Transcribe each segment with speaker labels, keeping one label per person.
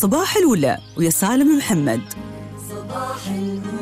Speaker 1: صباح الأولى ويا سالم محمد.
Speaker 2: صباح الأولى.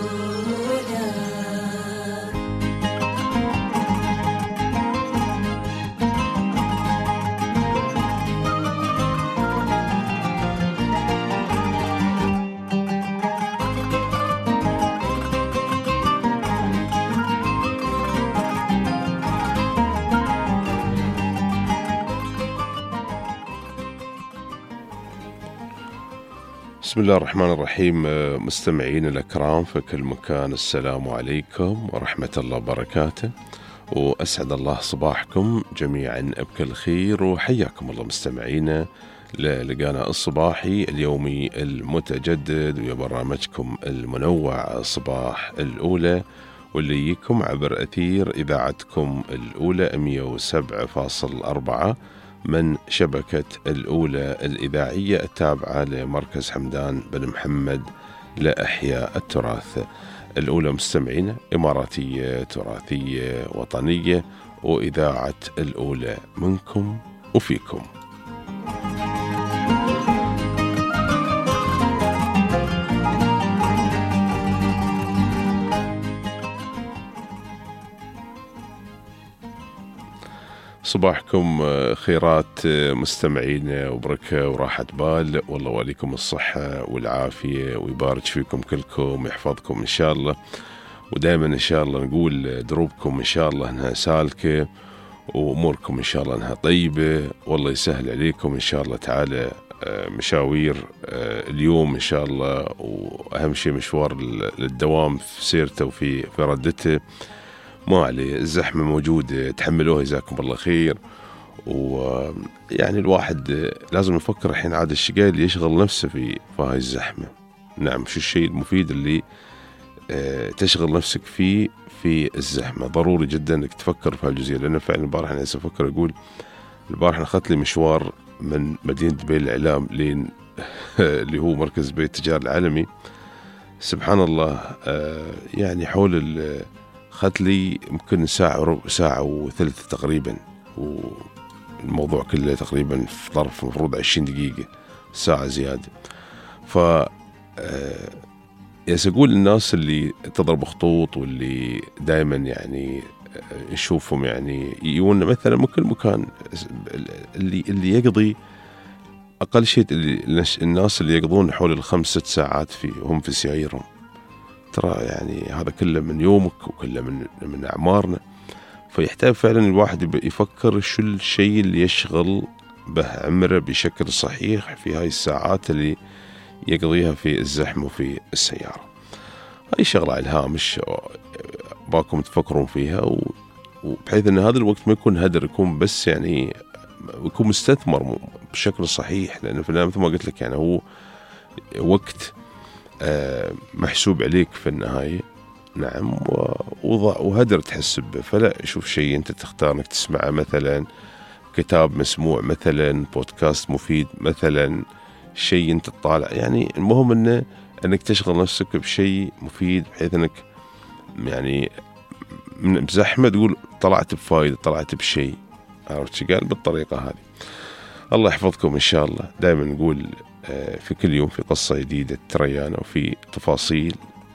Speaker 3: بسم الله الرحمن الرحيم. مستمعين الأكرام في كل مكان، السلام عليكم ورحمة الله وبركاته، وأسعد الله صباحكم جميعا بكل خير، وحياكم الله مستمعينا للقانا الصباحي اليومي المتجدد ويا برنامجكم المنوع صباح الأولى، واللي يجيكم عبر أثير إذاعتكم الأولى 107.4 من شبكة الأولى الإذاعية التابعة لمركز حمدان بن محمد لإحياء التراث. الأولى مستمعين إماراتية تراثية وطنية، وإذاعة الأولى منكم وفيكم. صباحكم خيرات مستمعين وبركة وراحة بال، والله وليكم الصحة والعافية ويبارك فيكم كلكم ويحفظكم إن شاء الله، ودائما إن شاء الله نقول دروبكم إن شاء الله أنها سالكة وأموركم إن شاء الله أنها طيبة، والله يسهل عليكم إن شاء الله تعالى مشاوير اليوم إن شاء الله، وأهم شيء مشوار للدوام في سيرته وفي ردته، ما عليه الزحمة موجودة، تحملوها جزاكم الله خير. ويعني الواحد لازم يفكر الحين عاد الشقاء اللي يشغل نفسه في هاي الزحمة. نعم، شو الشيء المفيد اللي تشغل نفسك فيه في الزحمة؟ ضروري جدا انك تفكر في هالجزئية، لأنه فعلا البارح أنا أفكر أقول البارح أنا أخذت لي مشوار من مدينة بين الإعلام لين اللي هو مركز بيت التجارة العالمي. سبحان الله، يعني حول أخذت لي يمكن ساعة وثلث تقريبا، والموضوع كله تقريبا في ظرف مفروض 20 دقيقة، ساعة زيادة. يسأقول الناس اللي تضرب خطوط واللي دائما يعني نشوفهم يعني يجون مثلا من كل مكان، اللي يقضي أقل شيء الناس اللي يقضون حول 5-6 ساعات هم في سيارهم، ترى يعني هذا كله من يومك وكله من أعمارنا. فيحتاج فعلا الواحد يفكر شو الشيء اللي يشغل به عمره بشكل صحيح في هاي الساعات اللي يقضيها في الزحمة وفي السيارة. هاي شغلة على الهامش باكم تفكرون فيها، وبحيث أن هذا الوقت ما يكون هدر، يكون بس يعني يكون مستثمر بشكل صحيح، لأنه في النهاية مثل ما قلت لك يعني هو وقت محسوب عليك في النهاية. نعم، وهدر تحسب به. فلا شوف شيء أنت تختار أنك تسمعه، مثلا كتاب مسموع، مثلا بودكاست مفيد، مثلا شيء أنت تطالع، يعني المهم أنك تشغل نفسك بشيء مفيد، بحيث أنك يعني من بزحمة تقول طلعت بفايدة، طلعت بشيء، عرفت شو قال بالطريقة هذه. الله يحفظكم إن شاء الله. دائما نقول في كل يوم في قصة جديدة تريانا وفي تفاصيل،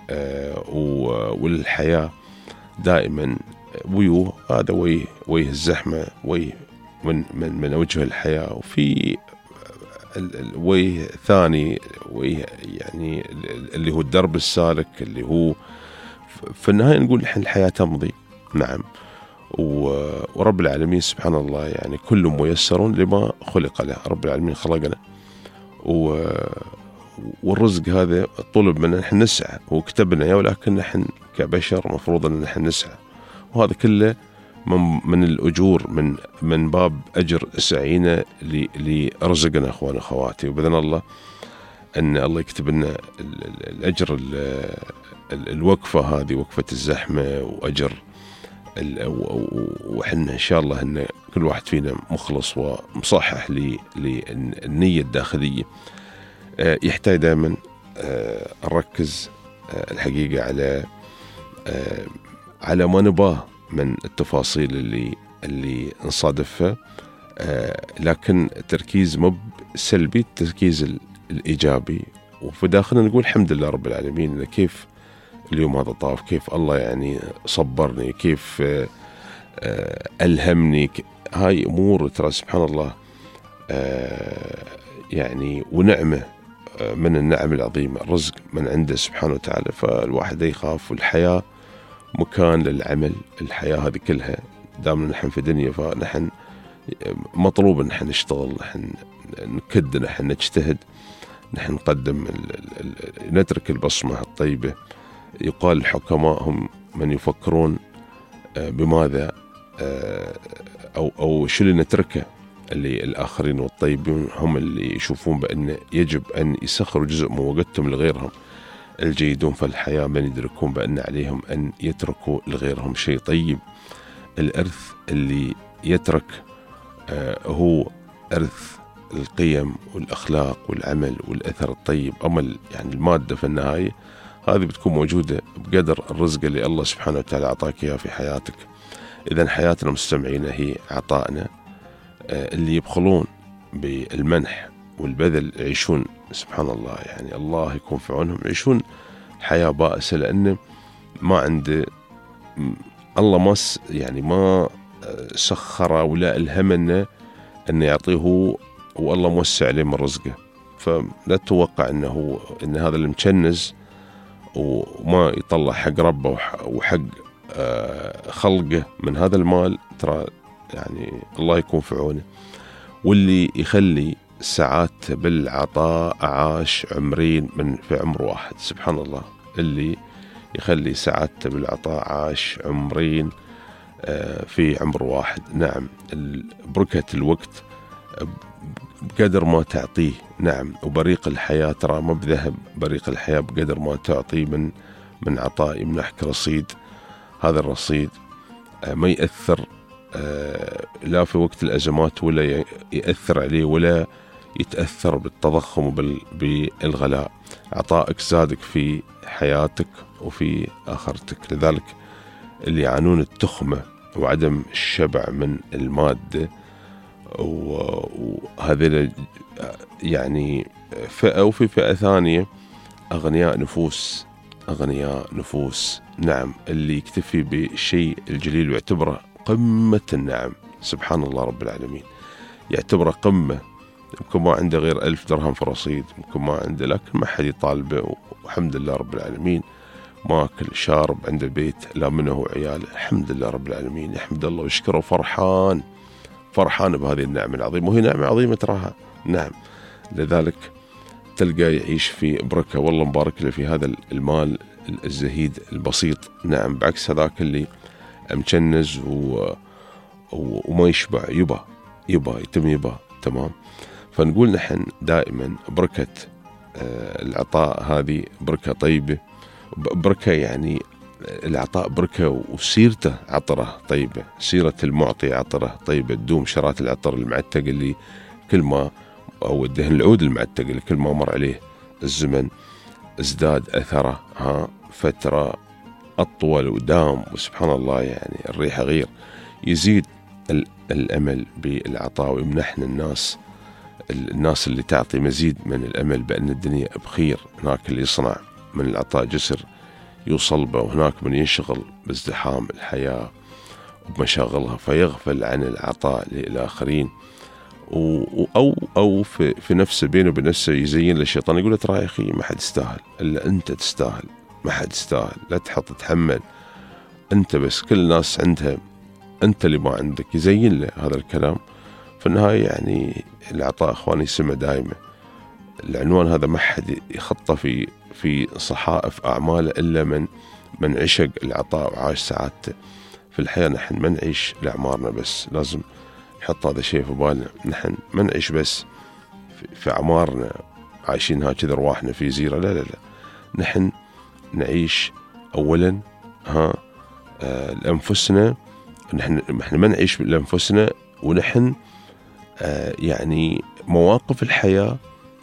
Speaker 3: والحياة دائما ويوه، هذا ويه الزحمة، ويه من وجه الحياة، وفي ويه ثاني، ويه يعني اللي هو الدرب السالك، اللي هو في النهاية نقول الحياة تمضي. نعم، ورب العالمين سبحان الله يعني كل ميسر لما خلق له. رب العالمين خلقنا، والرزق هذا طلب منا نحن نسعى، وكتبنا ولكن نحن كبشر مفروض أن نحن نسعى، وهذا كله من الأجور، من باب أجر سعينا لرزقنا أخوان أخواتي، وبإذن الله أن الله يكتب لنا الأجر، الوقفة هذه وقفة الزحمة، وأجر وحنا إن شاء الله أن كل واحد فينا مخلص ومصحح للنية الداخلية. يحتاج دائما نركز الحقيقة على ما نباه من التفاصيل اللي نصادفها، لكن التركيز مو سلبي، التركيز الإيجابي، وفي داخلنا نقول الحمد لله رب العالمين كيف اليوم هذا طاف، كيف الله يعني صبرني، كيف ألهمني. هاي أمور ترى سبحان الله يعني ونعمة من النعم العظيمة، الرزق من عنده سبحانه وتعالى. فالواحد يخاف، والحياة مكان للعمل، الحياة هذه كلها دامنا نحن في دنيا، فنحن مطلوب ان نحن نشتغل، نحن نكد، نحن نجتهد، نحن نقدم نترك البصمة الطيبة. يقال الحكماء هم من يفكرون بماذا أو شو اللي نتركه، اللي الآخرين والطيبين هم اللي يشوفون بأن يجب أن يسخروا جزء من وقتهم لغيرهم. الجيدون في الحياة من يدركون بأن عليهم أن يتركوا لغيرهم شيء طيب. الإرث اللي يترك هو إرث القيم والأخلاق والعمل والأثر الطيب. أما يعني المادة في النهاية هذه بتكون موجودة بقدر الرزق اللي الله سبحانه وتعالى أعطاك إياه في حياتك. إذن حياتنا مستمعين هي عطائنا. اللي يبخلون بالمنح والبذل يعيشون سبحان الله، يعني الله يكون في عونهم، يعيشون حياة بائسة، لأنه ما عنده الله ما سخر ولا ألهمنا أن يعطيه، والله موسع عليه من رزقه. فلا تتوقع إن هذا اللي متشنز وما يطلع حق ربه وحق خلقه من هذا المال، ترى يعني الله يكون في عونه. واللي يخلي ساعات بالعطاء عاش عمرين في عمر واحد. سبحان الله، اللي يخلي ساعات بالعطاء عاش عمرين في عمر واحد. نعم، بركة الوقت بقدر ما تعطيه. نعم، وبريق الحياة ترى ما بذهب، بريق الحياة بقدر ما تعطيه من عطاء يمنحك رصيد. هذا الرصيد ما يأثر لا في وقت الأزمات، ولا يأثر عليه، ولا يتأثر بالتضخم وبالغلاء. عطائك زادك في حياتك وفي آخرتك. لذلك اللي يعانون التخمة وعدم الشبع من المادة، وهذا يعني فئة، وفي فئة ثانية أغنياء نفوس. نعم، اللي يكتفي بالشيء الجليل ويعتبره قمة النعم. سبحان الله رب العالمين، يعتبره قمة. يمكن ما عنده غير 1000 درهم في رصيد، يمكن ما عنده، لكن ما حد يطالبه، والحمد لله رب العالمين. ماكل شارب، عنده بيت لا منه وعياله، الحمد لله رب العالمين، يحمد الله ويشكره، فرحان بهذه النعمة العظيمة، وهي نعمة عظيمة تراها. نعم، لذلك تلقى يعيش في بركة، والله مبارك له في هذا المال الزهيد البسيط. نعم، بعكس هذاك اللي مجنز وما يشبع، يبا. تمام. فنقول نحن دائما بركة العطاء هذه بركة طيبة، بركة يعني العطاء بركة، وسيرته عطرة طيبة، سيرة المعطي عطرة طيبة تدوم. شرات العطر المعتق اللي كل ما، أو الدهن العود المعتق اللي كل ما مر عليه الزمن ازداد أثره، فترة أطول ودام. وسبحان الله، يعني الريحة غير. يزيد الأمل بالعطاء، ويمنحنا الناس اللي تعطي مزيد من الأمل بأن الدنيا بخير. هناك اللي يصنع من العطاء جسر يوصل به، وهناك من ينشغل بازدحام الحياة وبمشاغلها فيغفل عن العطاء للآخرين، أو في نفسه بينه وبين نفسه يزين للشيطان، يقول له ترى يا أخي ما حد يستاهل إلا أنت تستاهل، ما حد يستاهل، لا تتحمل أنت، بس كل الناس عندها، أنت اللي ما عندك. يزين له هذا الكلام. في النهاية يعني العطاء أخواني سمة دائمة. العنوان هذا ما حد يخطى في صحائف أعماله إلا من عشق العطاء وعاش سعادته في الحياة. نحن ما نعيش لأعمارنا بس، لازم نحط هذا الشيء في بالنا. نحن ما نعيش بس في أعمارنا عايشين هكذا رواحنا في زيرة، لا، نحن نعيش أولا لأنفسنا. نحن ما نعيش لأنفسنا، ونحن يعني مواقف الحياة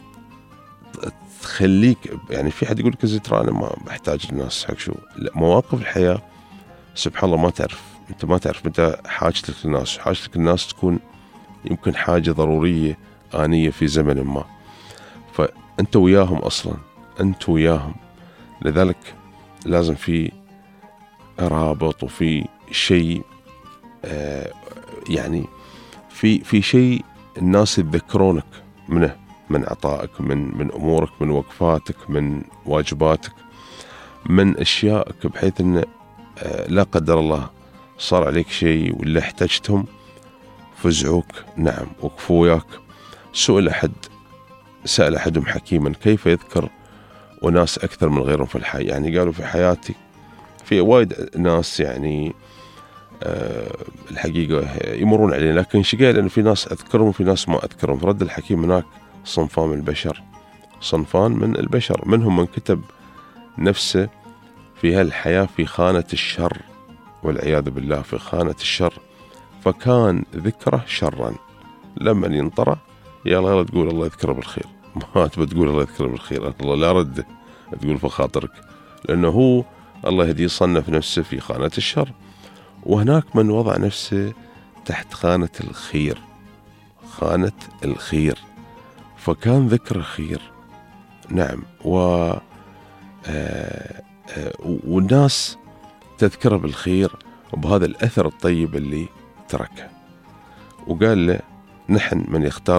Speaker 3: تخليك، يعني في حد يقول لك ترى أنا ما بحتاج الناس حق شو، لا، مواقف الحياة سبحان الله أنت ما تعرف متى حاجتك للناس. حاجتك للناس تكون يمكن حاجة ضرورية آنية في زمن ما. أنت وياهم أصلا، أنت وياهم. لذلك لازم في رابط وفي شيء يعني في شيء الناس يتذكرونك منه، من عطائك، من أمورك، من وقفاتك، من واجباتك، من أشيائك، بحيث أن لا قدر الله صار عليك شيء ولا احتجتهم فزعوك، نعم، وقفوا وياك. سأل أحدهم حكيما كيف يذكر وناس أكثر من غيرهم في الحياة. يعني قالوا في حياتي في وايد ناس يعني الحقيقة يمرون علينا، لكن شقاء لأن في ناس أذكرهم وفي ناس ما أذكرهم. فرد الحكيم هناك صنفان من البشر، منهم من كتب نفسه في هالحياة في خانة الشر والعياذ بالله، في خانة الشر، فكان ذكره شرا. لما ينطره يا الله تقول الله يذكره بالخير، ما تبى تقول الله يذكره بالخير، الله لا رده تقول في خاطرك، لأنه هو الله يهديه صنف نفسه في خانة الشر. وهناك من وضع نفسه تحت خانة الخير، فكان ذكر خير، نعم. والناس تذكره بالخير وبهذا الأثر الطيب اللي تركه. وقال له نحن من يختار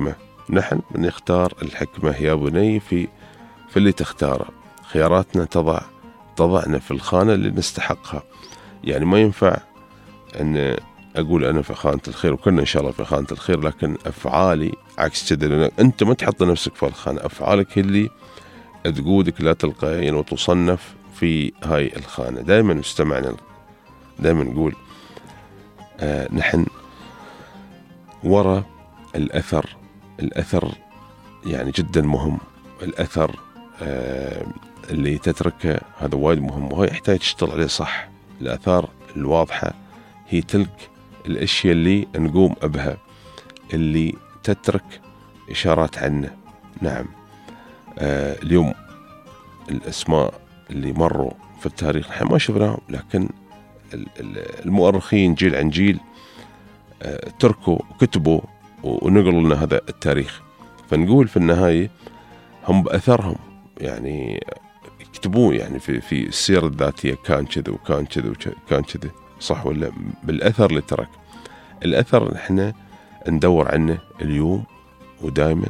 Speaker 3: الحكمة يا بني في اللي تختاره، خياراتنا تضعنا في الخانة اللي نستحقها. يعني ما ينفع أن أقول أنا في خانة الخير، وكنا إن شاء الله في خانة الخير، لكن أفعالي عكس كذا، لأن أنت ما تحط نفسك في الخانة، أفعالك اللي تقودك لا تلقائيا وتصنف في هاي الخانة. دائما مستمعنا دائما نقول نحن وراء الأثر يعني جدا مهم. الأثر اللي تتركه هذا وايد مهم، وهو يحتاج تشتغل عليه صح. الآثار الواضحة هي تلك الأشياء اللي نقوم بها، اللي تترك إشارات عنه، نعم. اليوم الأسماء اللي مروا في التاريخ نحن ما شفناهم، لكن المؤرخين جيل عن جيل تركوا وكتبوا ونقلوا لنا هذا التاريخ. فنقول في النهاية هم بأثرهم يعني يكتبون، يعني في السيرة الذاتية كان كذا وكان كذا وكان كذا، صح ولا؟ بالأثر اللي ترك. الأثر نحن ندور عنه اليوم ودائما،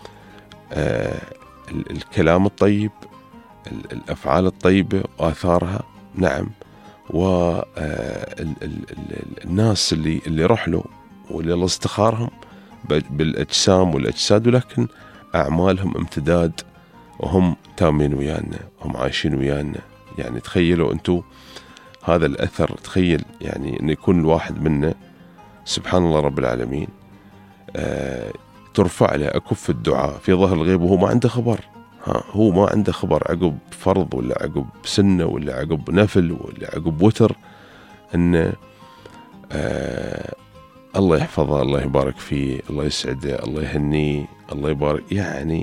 Speaker 3: الكلام الطيب، الأفعال الطيبة وآثارها، نعم. والناس اللي رحلوا واللي الله استخارهم بالأجسام والأجساد، ولكن أعمالهم امتداد وهم تامين ويانا، هم عايشين ويانا. يعني تخيلوا أنتوا هذا الأثر، تخيل يعني أن يكون الواحد منا سبحان الله رب العالمين ترفع له أكف الدعاء في ظهر الغيب وهو ما عنده خبر. هو ما عنده خبر عقب فرض ولا عقب سنة ولا عقب نفل ولا عقب وتر، أن الله يحفظه، الله يبارك فيه، الله يسعده، الله يهنيه، الله يبارك. يعني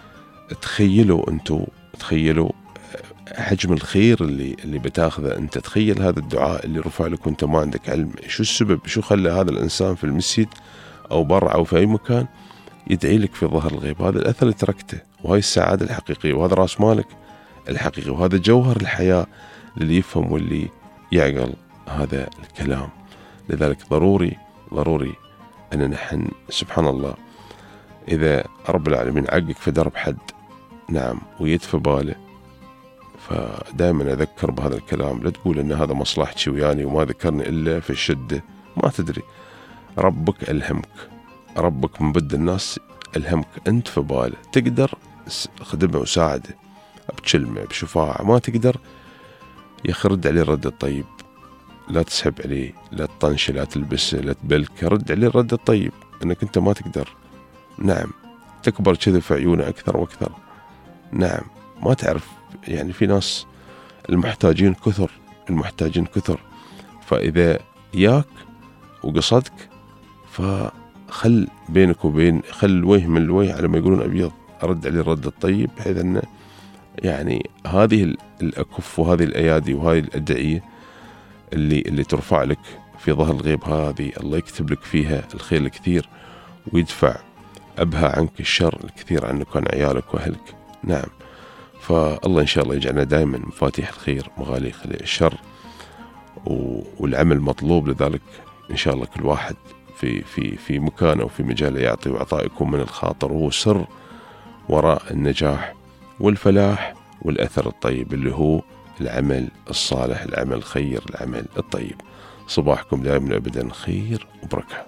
Speaker 3: تخيلوا حجم الخير اللي بتاخذه أنت. تخيل هذا الدعاء اللي رفع لك وأنت ما عندك علم، شو السبب، شو خلى هذا الإنسان في المسجد أو برا أو في أي مكان يدعي لك في ظهر الغيب. هذا الأثر اللي تركته، وهي السعادة الحقيقية، وهذا رأس مالك الحقيقي، وهذا جوهر الحياة للي يفهم واللي يعقل هذا الكلام. لذلك ضروري أن نحن سبحان الله إذا رب العالمين عقك في درب حد، نعم، ويدفى باله، فدائما أذكر بهذا الكلام. لا تقول أن هذا مصلحتي وياني وما ذكرني إلا في الشدة، ما تدري. ربك ألهمك، ربك من بد الناس ألهمك، أنت في باله، تقدر خدمه وساعده بكلمة بشفاعة، ما تقدر يخرد عليه الرد الطيب، لا تسحب عليه، لا تطنشه، لا تلبسه، لا تبلك، رد عليه الرد الطيب، أنك أنت ما تقدر، نعم. تكبر كذا في عيونه أكثر وأكثر، نعم. ما تعرف يعني في ناس المحتاجين كثر، فإذا ياك وقصدك فخل بينك وبين، خل الوجه من الوجه على ما يقولون أبيض، أرد عليه الرد الطيب، بحيث أنه يعني هذه الأكف وهذه الأيادي وهذه الأدعية اللي ترفع لك في ظهر الغيب، هذه الله يكتب لك فيها الخير الكثير ويدفع أبهى عنك الشر الكثير عنك وعن عيالك وأهلك. نعم، فالله إن شاء الله يجعلنا دائما مفاتيح الخير مغاليق الشر، والعمل مطلوب. لذلك إن شاء الله كل واحد في مكانه وفي مجاله يعطي وعطاء يكون من الخاطر، وهو سر وراء النجاح والفلاح والأثر الطيب اللي هو العمل الصالح، العمل الخير، العمل الطيب. صباحكم دائما أبدا خير وبركة.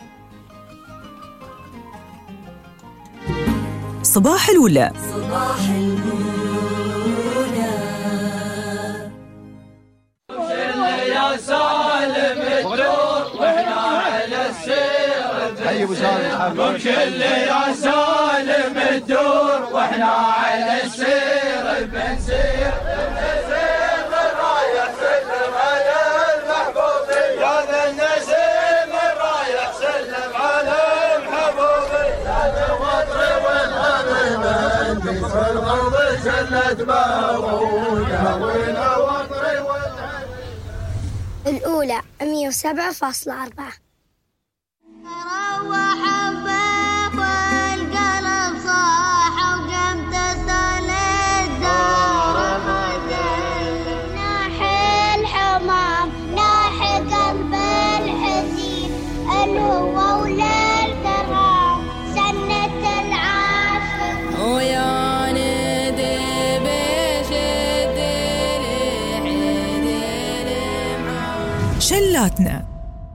Speaker 1: صباح الولا.
Speaker 2: صباح الولا.
Speaker 4: يا سالم الدور واحنا على السير كل يا سالم الدور واحنا على السير بنسير الرايح سلم على المحبوبي يا ذا النسيم الرايح سلم على المحبوبي يا ذا الوطر والغريب في الغرب سلت باروكه والوطر
Speaker 5: الأولى 107.4. روح الضيف والقلب صاح وقمت سال الدار مدين ناحي الحمام ناحي قلب الحزين الهوى ولا الكرام سنة العاشق ويا ندي بشد
Speaker 1: شلاتنا.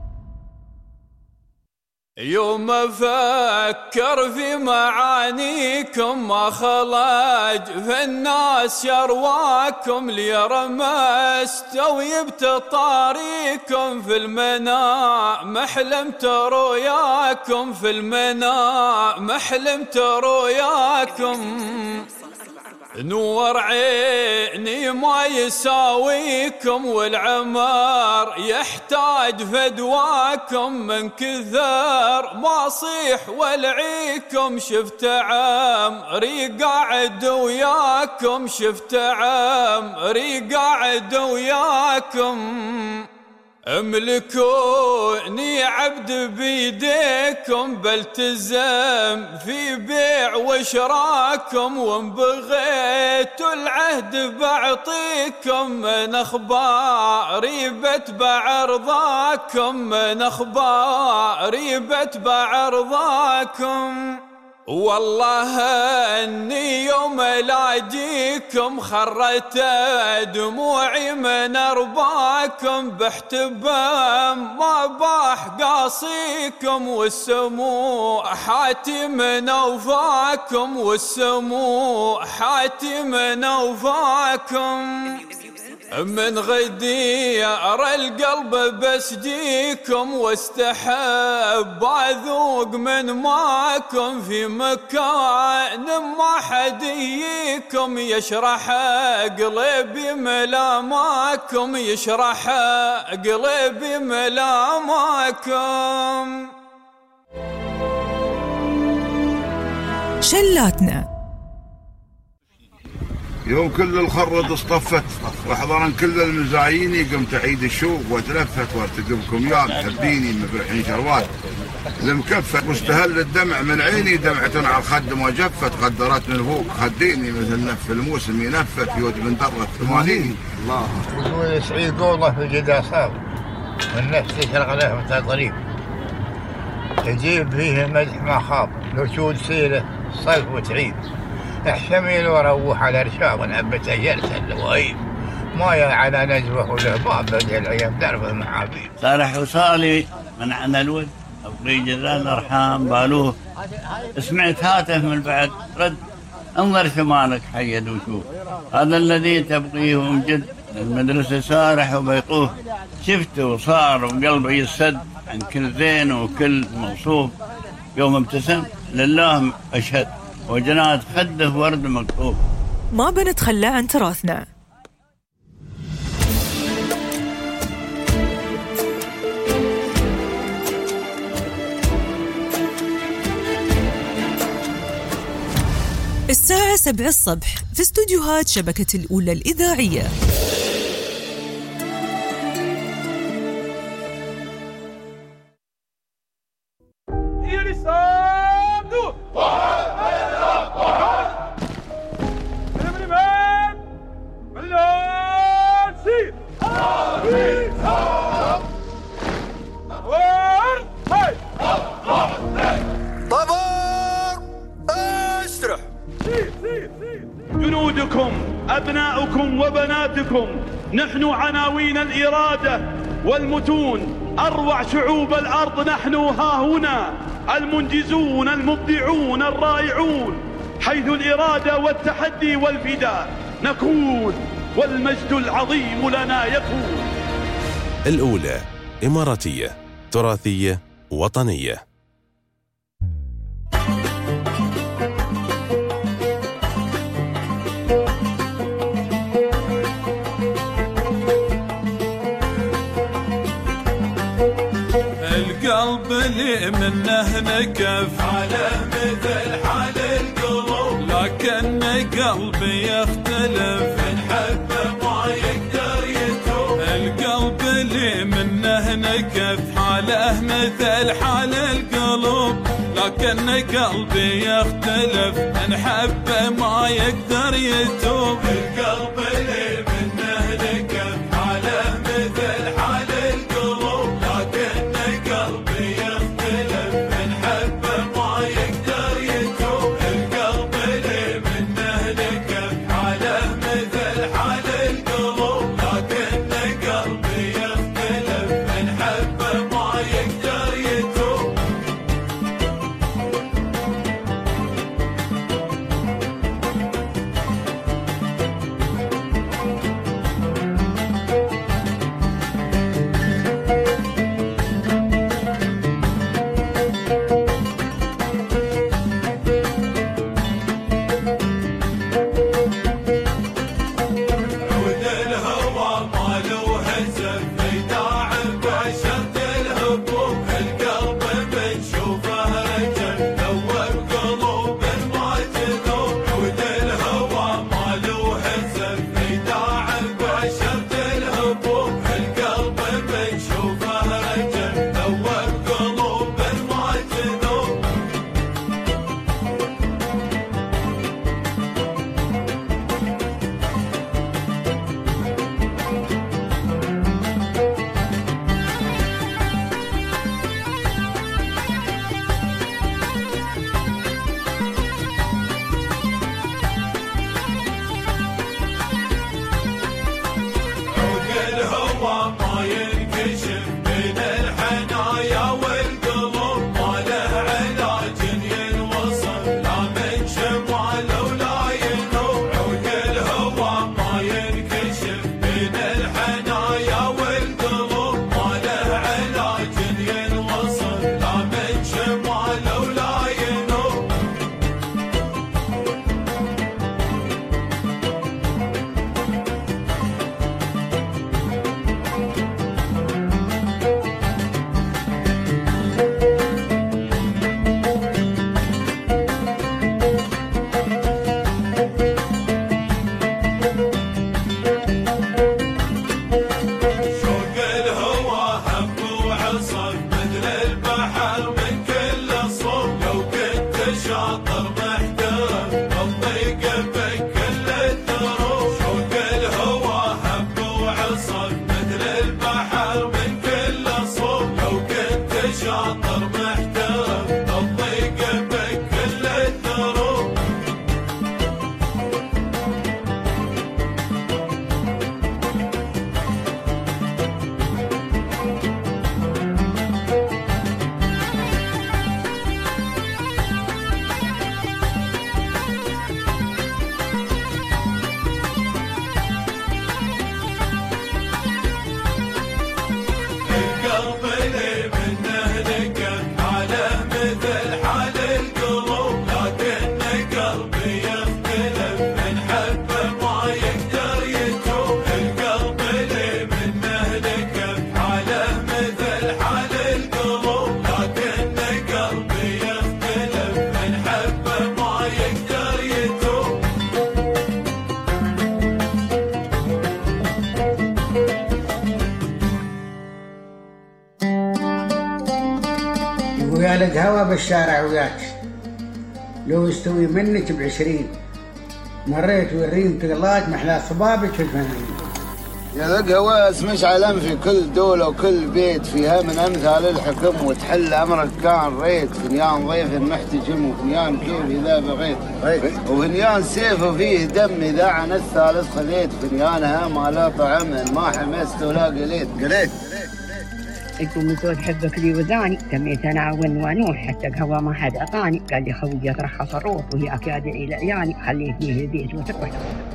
Speaker 4: يوم أفكر في معانيكم ما خلاج في الناس يرواكم لي رمست ويبت طاريكم في المنام حلمت رؤياكم في المنام حلمت رؤياكم نور عيني ما يساويكم والعمار يحتاج فدواكم من كثر ما صيح والعيكم شفت عمري قاعد وياكم شفت عمري قاعد وياكم املكوني عبد بيديكم بلتزم في بيع وشراكم وان بغيت العهد بعطيكم من اخباري بتبع رضاكم من اخباري بتبع رضاكم والله اني يوم الاقيكم خرت دموعي من ارباكم باحتبام ما باح قاصيكم والسموع حاتي من اوفاكم والسموع حاتي من اوفاكم من غدير القلب بسجيكم واستحب اذوق من ماكم في مكان ما حد يجيكم يشرح قلبي ملاماكم يشرح قلبي ملاماكم.
Speaker 1: شلاتنا.
Speaker 6: يوم كل الخرد اصطفت وحضرا كل المزاييني قمت اعيد الشوق واتلفت وارتقبكم يا محبيني مفرحين شروات المكفت مستهل الدمع من عيني دمعة على الخد ما جفت قدرت من فوق خديني مثل نف الموسم ينفت يود من درة ثمانيني
Speaker 7: الله وجود سعيد قوله في جدا صاب والنفس يشرق له متى طريق يجيب فيه مدح ما خاب نشود سيله صيف وتعيد احشميل واروح على رشاق ونبت جلسه الوهيب ما على نجوه وله باب بدء الايام دربه محابيب
Speaker 8: صالح وصالي منعنا الود ابقي جزان ارحام بالوه سمعت هاتف من بعد رد انظر شمالك حيد وشوف هذا الذي تبقيه ومجد المدرسه سارح وبيقوه شفته وصار وقلبي يسد عن كل زين وكل موصوف يوم ابتسم لله اشهد وجنات خده ورد مكتوب.
Speaker 1: ما بنتخلى عن تراثنا. الساعة 7 الصبح في استوديوهات شبكة الأولى الإذاعية.
Speaker 4: يا
Speaker 9: أبناؤكم وبناتكم، نحن عناوين الإرادة والمتون، أروع شعوب الأرض نحن ها هنا، المنجزون المبدعون الرائعون، حيث الإرادة والتحدي والفداء نكون، والمجد العظيم لنا يكون.
Speaker 10: الأولى إماراتية، تراثية، وطنية.
Speaker 4: القلب اللي منه نكف على مثل حال القلوب، لكن قلبي يختلف، نحبه ما يقدر يتوب. القلب اللي منه نكف حاله مثل حال القلوب، لكن قلبي يختلف، نحبه ما يقدر يتوب. القلب اللي منه نكف حاله مثل حال القلوب، لكن قلبي يختلف، نحبه ما يقدر يتوب. القلب اللي منه نكف حاله مثل حال القلوب، لكن قلبي يختلف، نحبه ما يقدر يتوب.
Speaker 11: ويالد هوا بالشارع وياك، لو يستوي منك ب20. مريت والريم تقلات محلى صبابك في الفنانين.
Speaker 12: يا هواس مشعل في كل دولة وكل بيت فيها من أمثال الحكم وتحل أمرك كان ريت فنيان ضيف محتجم وفنيان كيف إذا بغيت وفنيان سيف وفيه دم إذا عن الثالث خذيت فنيانها ما لا طعم ما حمست ولا قليت
Speaker 13: يقول من صوت حبك لي وذاني سميت أنا ونوح حتى الهوا ما حد أعطاني قال لي خوي ترخص الروح وهي أكاد إلى عياني خليتني البيت وتروح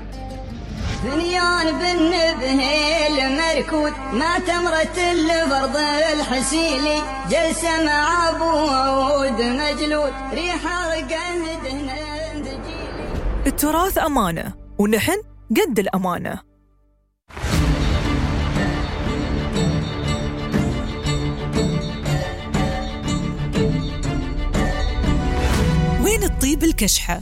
Speaker 2: فنيان بالنبه المركود ما تمرت الفرض الحسيلي جلسة مع أبو عود مجلود ريحة رقه دهن ذجيلي.
Speaker 1: التراث أمانة ونحن قد الأمانة. وين الطيب الكشحة؟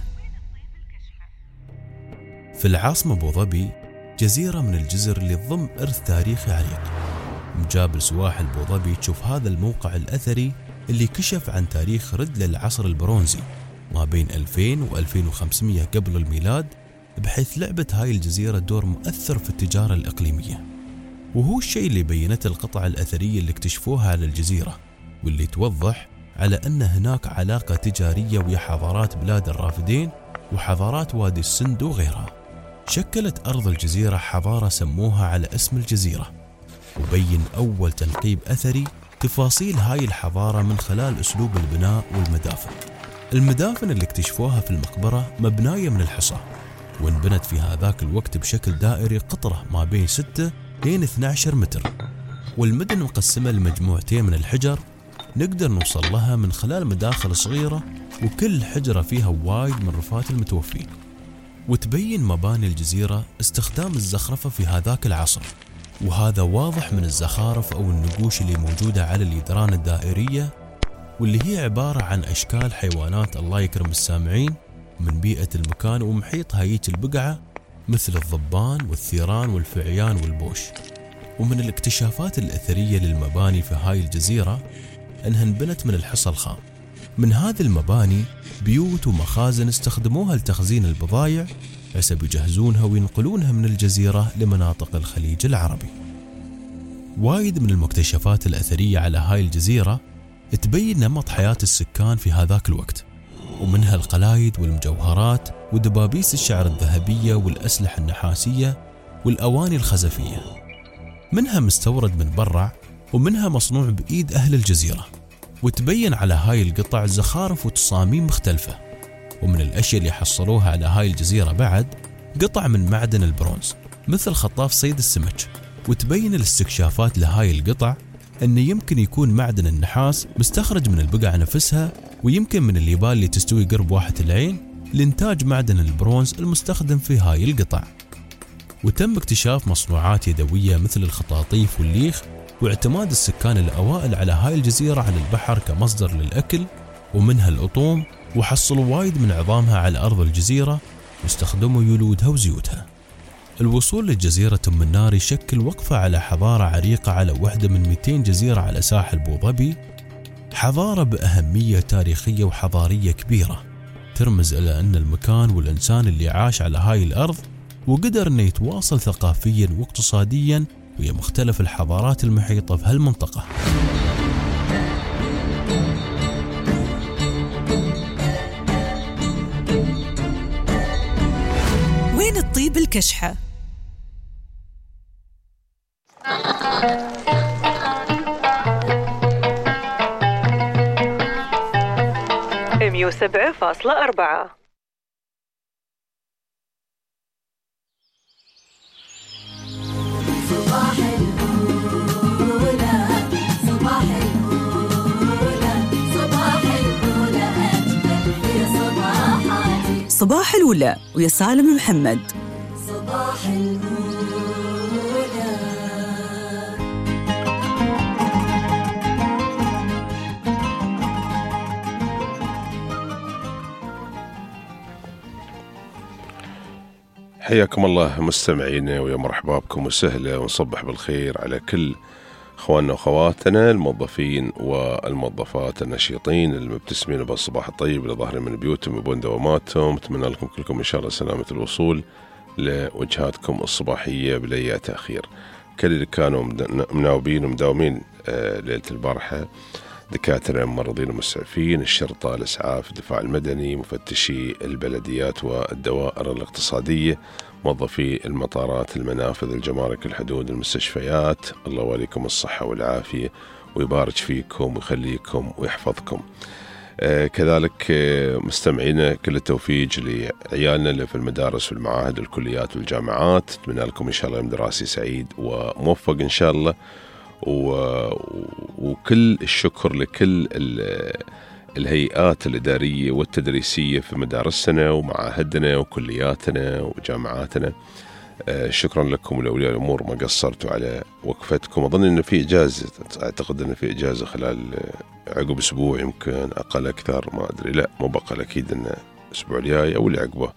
Speaker 14: في العاصمة أبو ظبي جزيرة من الجزر اللي تضم إرث تاريخي عريق. مجابل سواحل أبو ظبي تشوف هذا الموقع الأثري اللي كشف عن تاريخ رد للعصر البرونزي ما بين 2000 و2500 قبل الميلاد، بحيث لعبت هاي الجزيرة دور مؤثر في التجارة الإقليمية. وهو الشيء اللي بينته القطع الأثرية اللي اكتشفوها على الجزيرة، واللي توضح على أن هناك علاقة تجارية ويا حضارات بلاد الرافدين وحضارات وادي السند وغيرها. شكلت أرض الجزيرة حضارة سموها على اسم الجزيرة، وبين أول تنقيب أثري تفاصيل هاي الحضارة من خلال أسلوب البناء والمدافن. المدافن اللي اكتشفوها في المقبرة مبناية من الحصى، وانبنت في هذاك الوقت بشكل دائري قطرة ما بين 6 إلى 12 متر، والمدن مقسمة لمجموعتين من الحجر نقدر نوصل لها من خلال مداخل صغيرة، وكل حجرة فيها وايد من رفات المتوفين. وتبين مباني الجزيرة استخدام الزخرفة في هذاك العصر، وهذا واضح من الزخارف أو النقوش اللي موجودة على الجدران الدائرية، واللي هي عبارة عن أشكال حيوانات الله يكرم السامعين من بيئة المكان ومحيط هايج البقعة، مثل الضبان والثيران والفعيان والبوش. ومن الاكتشافات الأثرية للمباني في هاي الجزيرة أنها انبنت من الحصى الخام. من هذه المباني بيوت ومخازن استخدموها لتخزين البضائع، حسب يجهزونها وينقلونها من الجزيرة لمناطق الخليج العربي. وايد من المكتشفات الأثرية على هاي الجزيرة تبين نمط حياة السكان في هذاك الوقت، ومنها القلايد والمجوهرات ودبابيس الشعر الذهبية والأسلحة النحاسية والأواني الخزفية. منها مستورد من برا، ومنها مصنوع بإيد أهل الجزيرة، وتبين على هاي القطع زخارف وتصاميم مختلفة. ومن الأشياء اللي حصلوها على هاي الجزيرة بعد قطع من معدن البرونز مثل خطاف صيد السمك. وتبين الاستكشافات لهاي القطع أن يمكن يكون معدن النحاس مستخرج من البقع نفسها، ويمكن من اليبال اللي تستوي قرب واحة العين لإنتاج معدن البرونز المستخدم في هاي القطع. وتم اكتشاف مصنوعات يدوية مثل الخطاطيف والليخ، واعتماد السكان الأوائل على هاي الجزيرة على البحر كمصدر للأكل، ومنها الأطوم، وحصلوا وايد من عظامها على أرض الجزيرة واستخدموا يلودها وزيوتها. الوصول لجزيرة أم النار يشكل وقفة على حضارة عريقة على واحدة من 200 جزيرة على ساحل أبو ظبي، حضارة بأهمية تاريخية وحضارية كبيرة ترمز إلى أن المكان والإنسان اللي عاش على هاي الأرض وقدر أنه يتواصل ثقافيا واقتصاديا ويا مختلف الحضارات المحيطة في هالمنطقة.
Speaker 1: وين الطيب الكشحة؟ 107.4. صباح الأولى ويا سالم محمد.
Speaker 2: صباح الأولى.
Speaker 3: حياكم الله مستمعينا، ويا مرحبا بكم وسهلا، ونصبح بالخير على كل اخواننا واخواتنا الموظفين والموظفات النشيطين المبتسمين بالصباح الطيب اللي ظاهرين من بيوتهم وبين دواماتهم. اتمنى لكم كلكم ان شاء الله سلامة الوصول لوجهاتكم الصباحية بلا تأخير. كل اللي كانوا مناوبين ومداومين ليلة البارحة، دكاترة، الممرضين والمسعفين، الشرطة، الإسعاف، الدفاع المدني، مفتشي البلديات والدوائر الاقتصادية، موظفي المطارات، المنافذ، الجمارك، الحدود، المستشفيات، الله يواليكم الصحة والعافية ويبارك فيكم ويخليكم ويحفظكم. كذلك مستمعينا كل التوفيق لعيالنا اللي في المدارس والمعاهد والكليات والجامعات. أتمنى لكم إن شاء الله يوم دراسي سعيد وموفق إن شاء الله، وكل الشكر لكل الهيئات الإدارية والتدريسية في مدارسنا ومعاهدنا وكلياتنا وجامعاتنا. شكرا لكم ولأولياء الأمور، ما قصرتوا على وقفتكم. أظن أنه في إجازة، أعتقد أنه في إجازة خلال عقب أسبوع، يمكن أقل أكثر، ما أدري، لا مو بقل، أكيد أنه الأسبوع الجاي أو اللي عقبه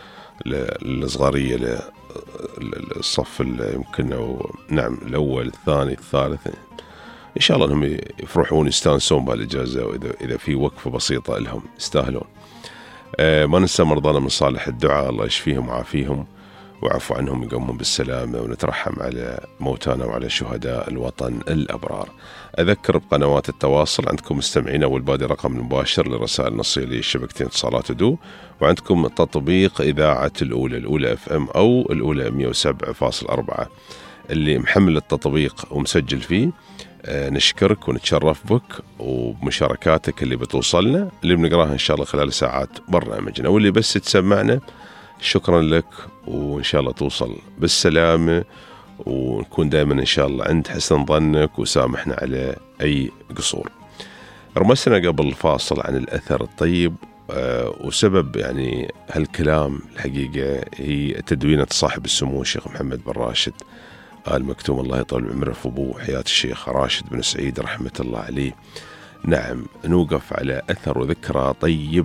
Speaker 3: للصغارية للصف يمكن، أو نعم الأول الثاني الثالث، إن شاء الله أنهم يفرحون يستانسون بالإجازة، وإذا في وقفة بسيطة لهم يستاهلون. ما ننسى مرضانا من صالح الدعاء، الله يشفيهم وعافيهم وعفو عنهم يقومهم بالسلامة، ونترحم على موتانا وعلى شهداء الوطن الأبرار. أذكر بقنوات التواصل، عندكم مستمعين أول بادي رقم مباشر لرسائل نصية لشبكتين اتصالات ودو، وعندكم تطبيق إذاعة الأولى FM أو الأولى 107.4. اللي محمل التطبيق ومسجل فيه نشكرك ونتشرف بك وبمشاركاتك اللي بتوصلنا، اللي بنقراها إن شاء الله خلال ساعات برنامجنا، واللي بس تسمعنا شكرا لك، وإن شاء الله توصل بالسلامة، ونكون دائما إن شاء الله عند حسن ظنك، وسامحنا على أي قصور. رمسنا قبل الفاصل عن الأثر الطيب، وسبب يعني هالكلام الحقيقة هي تدوينة صاحب السمو الشيخ محمد بن راشد آل مكتوم، الله يطول عمره، في أبوه حياة الشيخ راشد بن سعيد رحمة الله عليه. نعم، نوقف على أثر وذكرى طيب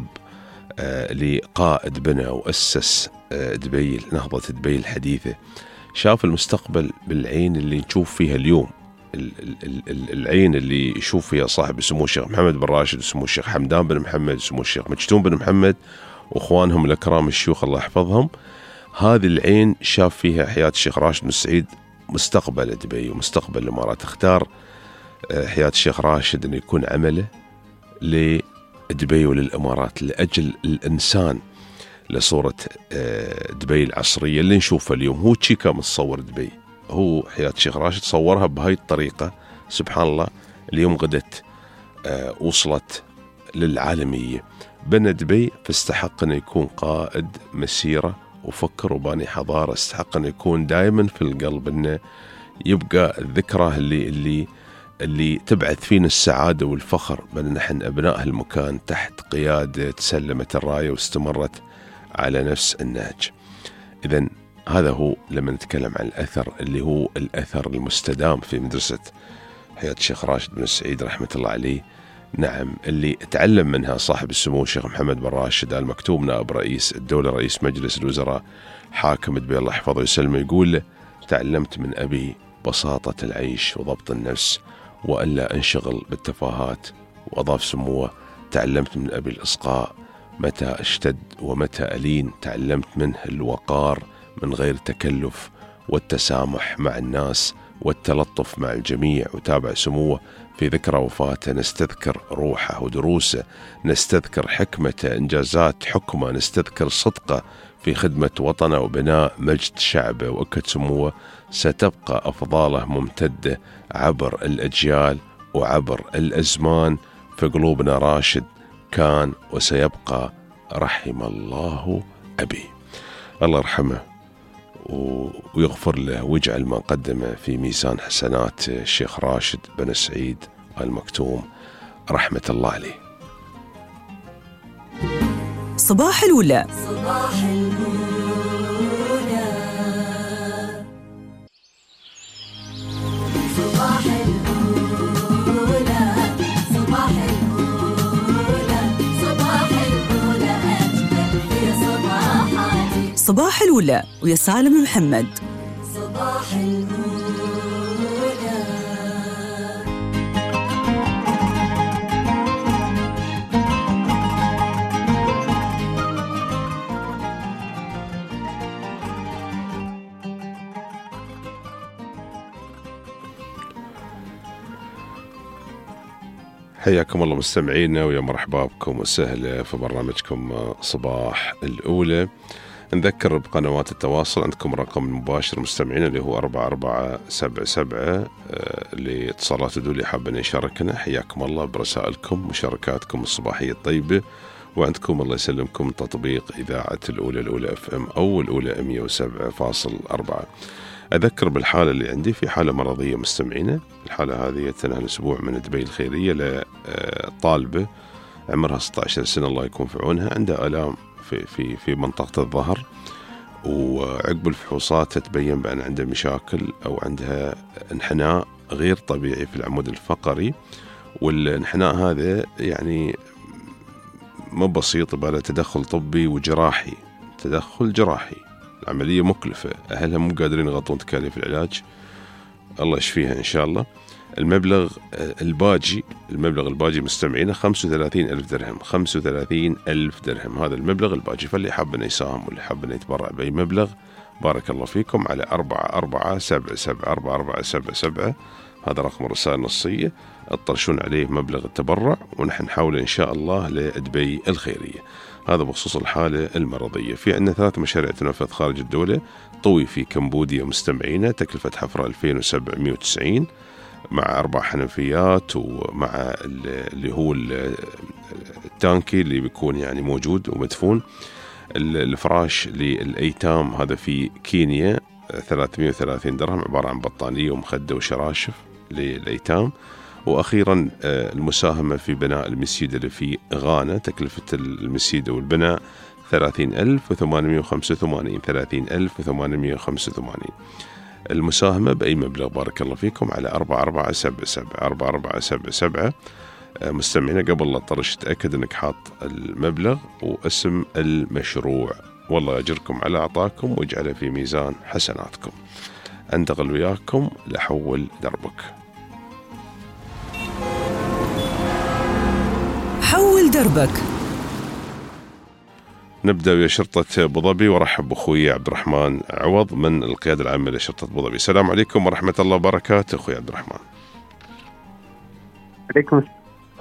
Speaker 3: لقائد بنى وأسس دبي، نهضة دبي الحديثة، شاف المستقبل بالعين اللي نشوف فيها اليوم، العين اللي يشوف فيها صاحب السمو الشيخ محمد بن راشد وسمو الشيخ حمدان بن محمد وسمو الشيخ مجتوم بن محمد وإخوانهم الأكرام الشيوخ الله يحفظهم. هذه العين شاف فيها حياة الشيخ راشد بن سعيد مستقبل دبي ومستقبل الإمارات. اختار حياة الشيخ راشد أن يكون عمله لدبي وللإمارات لأجل الإنسان، لصورة دبي العصرية اللي نشوفها اليوم. هو تشيكا متصور دبي، هو حياة الشيخ راشد صورها بهاي الطريقة، سبحان الله اليوم غدت وصلت للعالمية. بنى دبي، فاستحق أن يكون قائد مسيرة وفكر وباني حضارة، استحق أن يكون دائما في القلب، أنه يبقى الذكرى اللي تبعث فينا السعادة والفخر، بل نحن أبناء هالمكان تحت قيادة سلمت الراية واستمرت على نفس النهج. إذن هذا هو لما نتكلم عن الأثر، اللي هو الأثر المستدام في مدرسة حياة الشيخ راشد بن سعيد رحمة الله عليه. نعم، اللي تعلم منها صاحب السمو الشيخ محمد بن راشد آل مكتوم نائب رئيس الدولة رئيس مجلس الوزراء حاكم دبي الله يحفظه ويسلمه، يقول له: تعلمت من أبي بساطة العيش وضبط النفس وألا أنشغل بالتفاهات. وأضاف سموه: تعلمت من أبي الإصغاء متى أشتد ومتى ألين، تعلمت منه الوقار من غير تكلف والتسامح مع الناس والتلطف مع الجميع. وتابع سموه في ذكرى وفاته: نستذكر روحه ودروسه، نستذكر حكمته، إنجازات حكمه، نستذكر صدقه في خدمة وطنه وبناء مجد شعبه. وأكد سموه: ستبقى أفضاله ممتدة عبر الأجيال وعبر الأزمان، في قلوبنا راشد كان وسيبقى، رحم الله أبي. الله يرحمه ويغفر له ويجعل ما قدمه في ميزان حسنات الشيخ راشد بن سعيد آل مكتوم رحمة الله عليه.
Speaker 1: صباح الأولى.
Speaker 2: صباح الأولى. صباح الأولى. صباح الأولى. صباح الأولى أجمل في صباحاتي.
Speaker 1: صباح الأولى ويا سالم محمد.
Speaker 2: صباح الأولى.
Speaker 3: حياكم الله مستمعينا ويا مرحبا بكم وسهلا في برنامجكم صباح الأولى. نذكر بقنوات التواصل، عندكم رقم المباشر مستمعينا اللي هو 4477 لاتصالات دولي حابين يشاركنا. حياكم الله برسائلكم مشاركاتكم الصباحية الطيبة. وعندكم الله يسلمكم تطبيق إذاعة الأولى FM أو الأولى 107.4. أذكر بالحالة اللي عندي، في حالة مرضية مستمعينا. الحالة هذه تنهى الأسبوع من دبي الخيرية لطالبة عمرها 16 سنة الله يكون في عونها، عندها آلام في منطقة الظهر، وعقب الفحوصات تبين بأن عندها مشاكل أو عندها انحناء غير طبيعي في العمود الفقري. والانحناء هذا يعني مو بسيط، بل تدخل طبي وجراحي، تدخل جراحي. العملية مكلفة، أهلها مو قادرين يغطون تكاليف العلاج، الله يشفيها إن شاء الله. المبلغ الباجي مستمعينا 35,000 درهم، 35,000 درهم هذا المبلغ الباجي. فاللي حاب أن يساهم واللي حاب أن يتبرع بأي مبلغ بارك الله فيكم على 4477 هذا رقم الرسالة النصية، اطرشون عليه مبلغ التبرع ونحن نحاول إن شاء الله لدبي الخيرية. هذا بخصوص الحالة المرضية. في عندنا 3 مشاريع تنفذ خارج الدولة. طوي في كمبوديا مستمعينا، تكلفة حفرة 2790 مع 4 حنفيات ومع اللي هو التانكي اللي بيكون يعني موجود ومدفون. الفراش للأيتام هذا في كينيا 330 درهم، عبارة عن بطانية ومخدة وشراشف للأيتام. وأخيرا المساهمة في بناء المسجد اللي في غانا، تكلفة المسجد والبناء 30,885 30,885. المساهمة بأي مبلغ بارك الله فيكم على 4477 مستمعين. قبل لا تطرش تأكد أنك حاط المبلغ واسم المشروع، والله يجركم على عطاكم واجعله في ميزان حسناتكم. أنتقل وياكم لحول دربك.
Speaker 1: حول دربك.
Speaker 3: نبدأ ويا شرطة أبو ظبي، ورحب بأخوي عبد الرحمن عوض من القيادة العامة لشرطة أبو ظبي. السلام عليكم ورحمة الله وبركاته أخوي عبد الرحمن.
Speaker 15: عليكم السلام.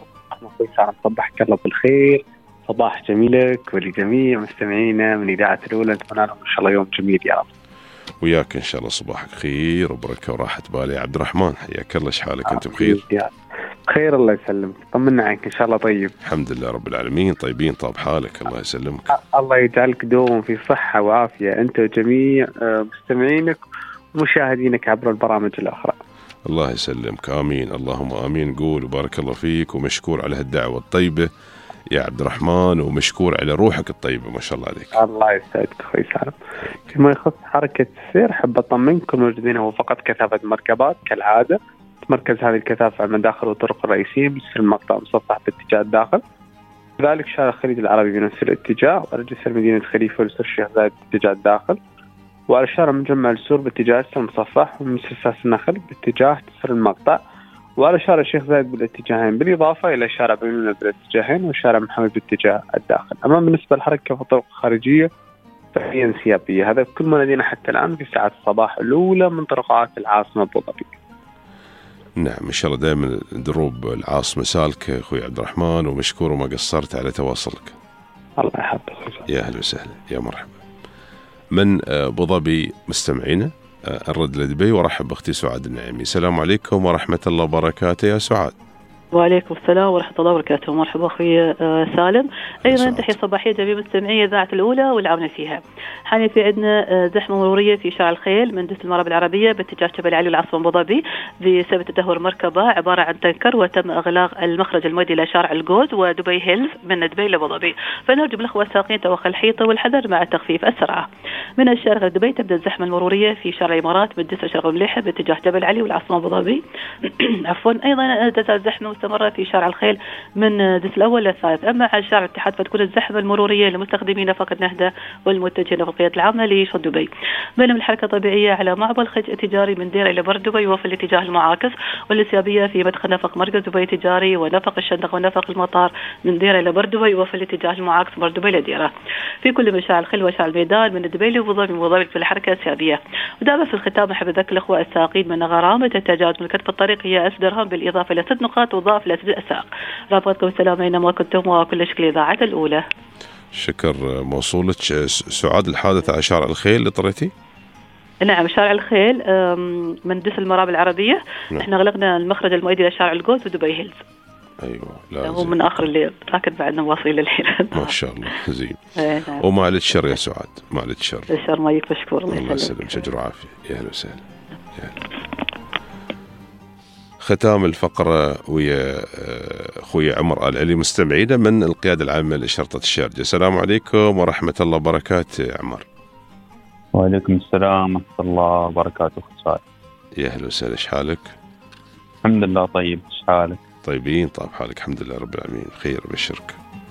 Speaker 15: صبحك الله بالخير، صباح جميلك ولجميع مستمعينا من إذاعة الأولى. نتمنى لهم إن شاء الله يوم جميل يا رب.
Speaker 3: وياك إن شاء الله صباحك خير وبركة وراحة بالي يا عبد الرحمن. حياك الله، شحالك أنت بخير؟
Speaker 15: خير الله يسلمك، طمنا عنك إن شاء الله طيب.
Speaker 3: الحمد لله رب العالمين طيبين، طاب حالك الله يسلمك.
Speaker 15: الله يجعلك دوم في صحة وعافية أنت وجميع مستمعينك ومشاهدينك عبر البرامج الأخرى.
Speaker 3: الله يسلمك، آمين اللهم آمين. قول وبارك الله فيك، ومشكور على هالدعوة الطيبة يا عبد الرحمن، ومشكور على روحك الطيبة ما شاء الله عليك.
Speaker 15: الله يسعدك أخوي سالم. فيما يخص حركة السير حب أطمنكم موجودين هو فقط كثافة مركبات كالعادة. تمركز هذه الكثافة على مداخل والطرق الرئيسية بسر المقطع مصفح باتجاه الداخل. كذلك شارع الخليج العربي بنفس الاتجاه، وعلى جسر مدينة خليفة ولسر الشيخ زايد باتجاه الداخل، وعلى شارع مجمع السور باتجاه جسر المصفح ومن ساس النخل باتجاه جسر المقطع، وعلى شارع الشيخ زايد بالاتجاهين، بالإضافة إلى شارع بنينة بالاتجاهين وشارع محمد باتجاه الداخل. أما بالنسبة للحركة في الطرق الخارجية فهي انسيابية. هذا كل ما لدينا حتى الآن في ساعات الصباح الأولى من طرقات العاصمة أبو ظبي.
Speaker 3: نعم إن شاء الله دائما دروب العاصمة سالك أخوي عبد الرحمن، ومشكور وما قصرت على تواصلك.
Speaker 15: الله يحفظك.
Speaker 3: يا أهلا وسهلا يا مرحبا. من أبو ظبي مستمعينا الرد لدبي، ورحب بأختي سعاد النعيمي. السلام عليكم ورحمة الله وبركاته يا سعاد.
Speaker 16: وعليكم السلام ورحمة الله وبركاته. مرحبا أخوي سالم. أيضا تحية صباحية جميع مستمعي إذاعة الأولى والعاملين فيها. حاليا في عندنا زحمة مرورية في شارع الخيل من دسة المرابع العربية باتجاه جبل علي والعاصمة أبو ظبي بسبب تدهور مركبة عبارة عن تنكر، وتم إغلاق المخرج المؤدي إلى شارع الجوز ودبي هيلز من دبي لأبو ظبي. فنرجو من الأخوة الساقين توخى الحيطة والحذر مع تخفيف السرعة. من الشارع دبي تبدأ الزحمة المرورية في شارع الإمارات من دسة شرق المليحة باتجاه جبل علي والعاصمة أبو ظبي. عفوا. أيضا تزال زحمة مستمرة في شارع الخيل من دس الأول للثالث. أما على شارع الاتحاد فتكون الزحمة المرورية لمستخدمين نفق نهدة والمتجهين في القيادة العامة لشط دبي. بينما الحركة طبيعية على معبر الخليج التجاري من ديرة إلى بر دبي وفي الاتجاه المعاكس، والانسيابية في مدخل نفق مركز دبي التجاري ونفق الشندق ونفق المطار من ديرة إلى بر دبي وفي الاتجاه المعاكس بر دبي لديرة. في كل من شارع الخيل وشارع الميدان من دبي لأبو ظبي وظبي في الحركة السيابية. ودائما في الختام أحب أذكر الأخوة الساقين من غرامة التجاوز من كتف الطريق هي 1000 درهم بالإضافة إلى 6 نقاط المضاف لا تجد أساق. رابطكم السلام أينما كنتم وكل شكل إذاعة الأولى.
Speaker 3: شكر موصولك. سعاد، الحادث على شارع الخيل اللي طريتي؟
Speaker 16: نعم، شارع الخيل من دس المرابع العربية. نعم. احنا غلقنا المخرج المؤدي إلى شارع القوس ودبي هيلز.
Speaker 3: ايوه، لا
Speaker 16: هو من اخر الليل لكن بعدنا واصلين للحين.
Speaker 3: ما شاء الله، زين.
Speaker 16: نعم.
Speaker 3: وما عليك شر يا سعاد، ما عليك شر.
Speaker 16: الشر ما يكفي، مشكور.
Speaker 3: الله يسلمك، شجر وعافيه. يا اهلا وسهلا. ختام الفقره ويا اخوي عمر آل علي مستمعينا من القياده العامه لشرطه الشارجه. السلام عليكم ورحمه الله وبركاته يا عمر.
Speaker 17: وعليكم السلام ورحمه الله وبركاته. خصال.
Speaker 3: يا اهلا وسهلا، ايش حالك؟
Speaker 17: الحمد لله طيب، ايش حالك؟
Speaker 3: طيبين، طيب حالك؟ الحمد لله رب العالمين بخير، بشرك.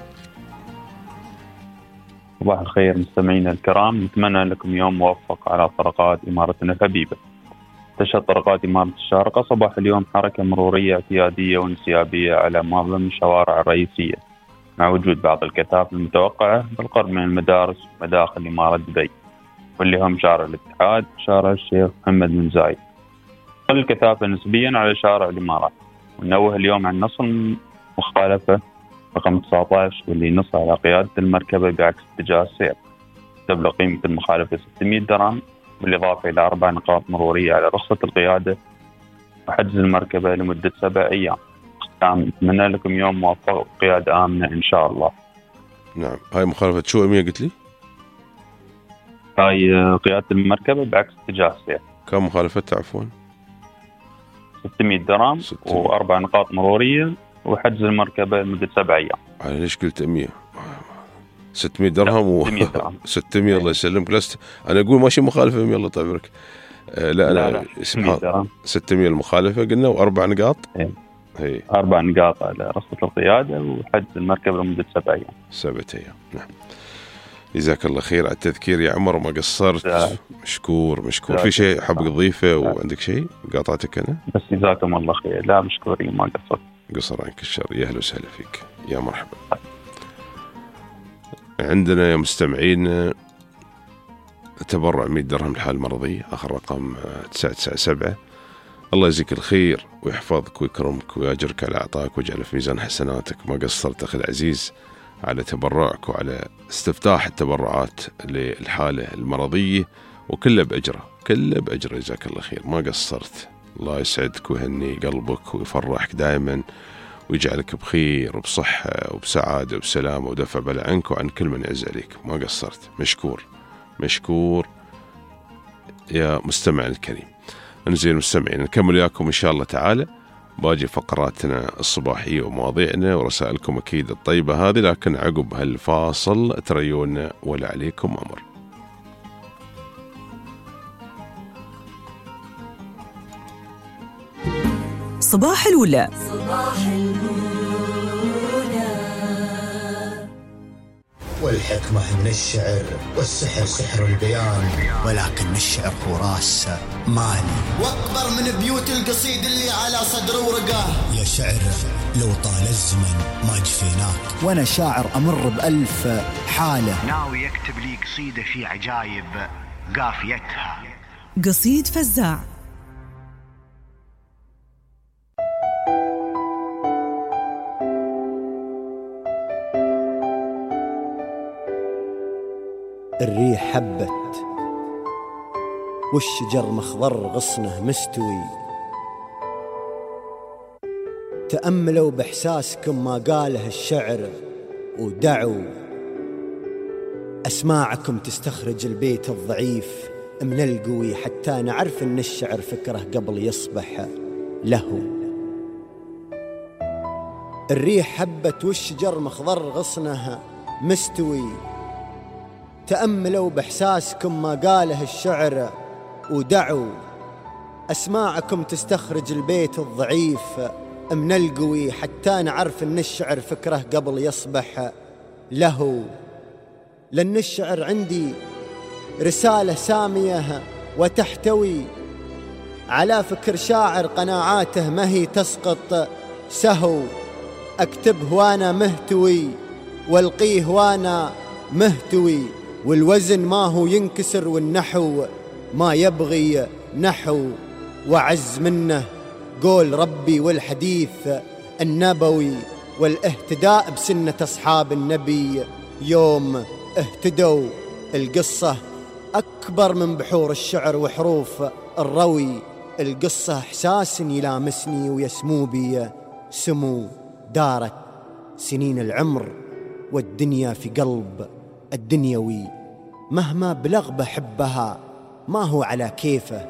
Speaker 17: صباح الخير مستمعينا الكرام، نتمنى لكم يوم موفق على طرقات إمارتنا الحبيبة. تشهد طرقات إمارة الشارقة صباح اليوم حركة مرورية اعتيادية وانسيابية على معظم الشوارع الرئيسية، مع وجود بعض الكثافة المتوقعة بالقرب من المدارس ومداخل إمارة دبي، واللي هم شارع الاتحاد وشارع الشيخ محمد بن زايد. تقل الكثافة نسبيا على شارع الإمارات. ونوه اليوم عن نص مخالفة رقم 19 واللي نص على قيادة المركبة بعكس اتجاه السير. تبلغ قيمة المخالفة 600 درهم، بالإضافة إلى 4 نقاط مرورية على رخصة القيادة وحجز المركبة لمدة 7 أيام. أتمنى لكم يوم موفق وقيادة آمنة إن شاء الله.
Speaker 3: نعم، هاي مخالفة شو أمية قلت لي؟
Speaker 17: هاي قيادة المركبة بعكس اتجاه السير.
Speaker 3: كم مخالفتها عفوا؟
Speaker 17: 600 درهم و4 نقاط مرورية وحجز المركبة لمدة 7 أيام.
Speaker 3: على ليش قلت 100؟ 600 درهم 600 الله يسلمك. أنا أقول ماشي مخالفة 100 الله يطيبك. لا أنا سبحان 600 المخالفة قلنا و4 نقاط.
Speaker 17: هي 4 نقاط على رخصة القيادة وحجز المركبة لمدة 7 أيام.
Speaker 3: 7 أيام. نعم. جزاك الله خير على التذكير يا عمر وما قصرت. مشكور. في شيء حاب تضيفه وعندك شيء؟ قاطعتك أنا؟
Speaker 17: بس جزاكم الله خير. لا مشكورين، ما
Speaker 3: قصر عنك الشر. يا أهلا وسهلا فيك، يا مرحبا. عندنا يا مستمعين تبرع 100 درهم للحالة المرضية، آخر رقم 997. الله يجزيك الخير ويحفظك ويكرمك ويأجرك على أعطاك ويجعل في ميزان حسناتك. ما قصرت أخي العزيز على تبرعك وعلى استفتاح التبرعات للحالة المرضية، وكله بأجره، كله بأجره. جزاك الله خير، ما قصرت. الله يسعدك ويهني قلبك ويفرحك دائما ويجعلك بخير وبصحة وبسعادة وبسلامة ودفع بلاء عنك وعن كل من يعز عليك. ما قصرت. مشكور يا مستمع الكريم. انزين مستمعين، نكمل وياكم إن شاء الله تعالى باقي فقراتنا الصباحية ومواضيعنا ورسائلكم أكيد الطيبة هذه، لكن عقب هالفاصل تريونا ولا عليكم أمر.
Speaker 1: صباح الأولى.
Speaker 18: والحكمة من الشعر والسحر سحر البيان، ولكن الشعر هو راس مالي واكبر من بيوت القصيد اللي على صدر ورقاه. يا شعر لو طال الزمن ما جفيناك، وانا شاعر امر ب1000 حالة، ناوي يكتب لي قصيدة في عجايب قافيتها.
Speaker 1: قصيد فزاع.
Speaker 18: الريح حبت والشجر مخضر غصنه مستوي، تأملوا بإحساسكم ما قاله الشعر ودعوا أسماعكم تستخرج البيت الضعيف من القوي، حتى نعرف أن الشعر فكره قبل يصبح له. الريح حبت والشجر مخضر غصنه مستوي، تأملوا بإحساسكم ما قاله الشعر ودعوا أسماعكم تستخرج البيت الضعيف من القوي، حتى نعرف أن الشعر فكره قبل يصبح له. لأن الشعر عندي رسالة سامية وتحتوي على فكر شاعر قناعاته ما هي تسقط سهو، أكتبه وأنا مهتوي والقيه وأنا مهتوي، والوزن ما هو ينكسر والنحو ما يبغي نحو، وعز منه قول ربي والحديث النبوي والاهتداء بسنة أصحاب النبي يوم اهتدوا. القصة أكبر من بحور الشعر وحروف الروي، القصة إحساس يلامسني ويسمو بي سمو. دارت سنين العمر والدنيا في قلب الدنيوي، مهما بلغ بحبها ما هو على كيفه،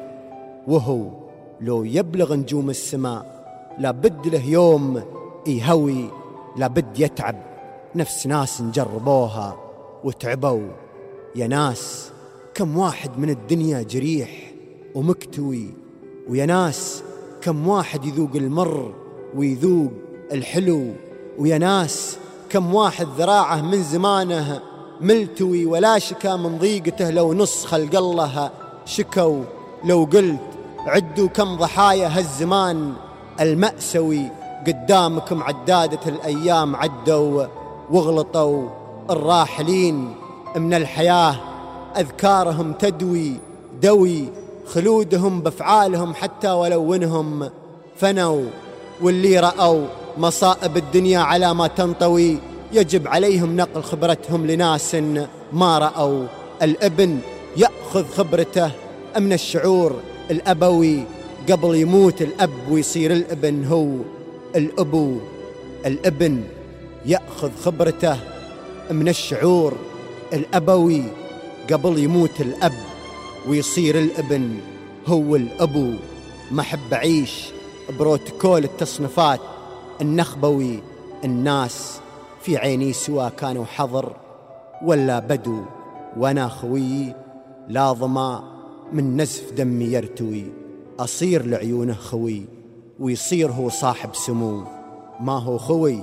Speaker 18: وهو لو يبلغ نجوم السماء لابد له يوم يهوي، لابد يتعب نفس ناس نجربوها وتعبوا. يا ناس كم واحد من الدنيا جريح ومكتوي، ويا ناس كم واحد يذوق المر ويذوق الحلو، ويا ناس كم واحد ذراعه من زمانه ملتوي ولا شكا من ضيقته لو نص خلق الله شكوا. لو قلت عدوا كم ضحايا هالزمان المأسوي، قدامكم عدادة الأيام عدوا واغلطوا. الراحلين من الحياة أذكارهم تدوي دوي، خلودهم بأفعالهم حتى ولو إنهم فنوا. واللي رأوا مصائب الدنيا على ما تنطوي يجب عليهم نقل خبرتهم لناس ما رأوا. الابن يأخذ خبرته من الشعور الأبوي قبل يموت الأب ويصير الابن هو الأبو. الابن يأخذ خبرته من الشعور الأبوي قبل يموت الأب ويصير الابن هو الأبو. ما أحب أعيش بروتوكول التصنيفات النخبوي، الناس في عيني سوا كانوا حضر ولا بدو، وأنا خوي لا ظما من نزف دمي يرتوي. أصير لعيونه خوي ويصير هو صاحب سمو، ما هو خوي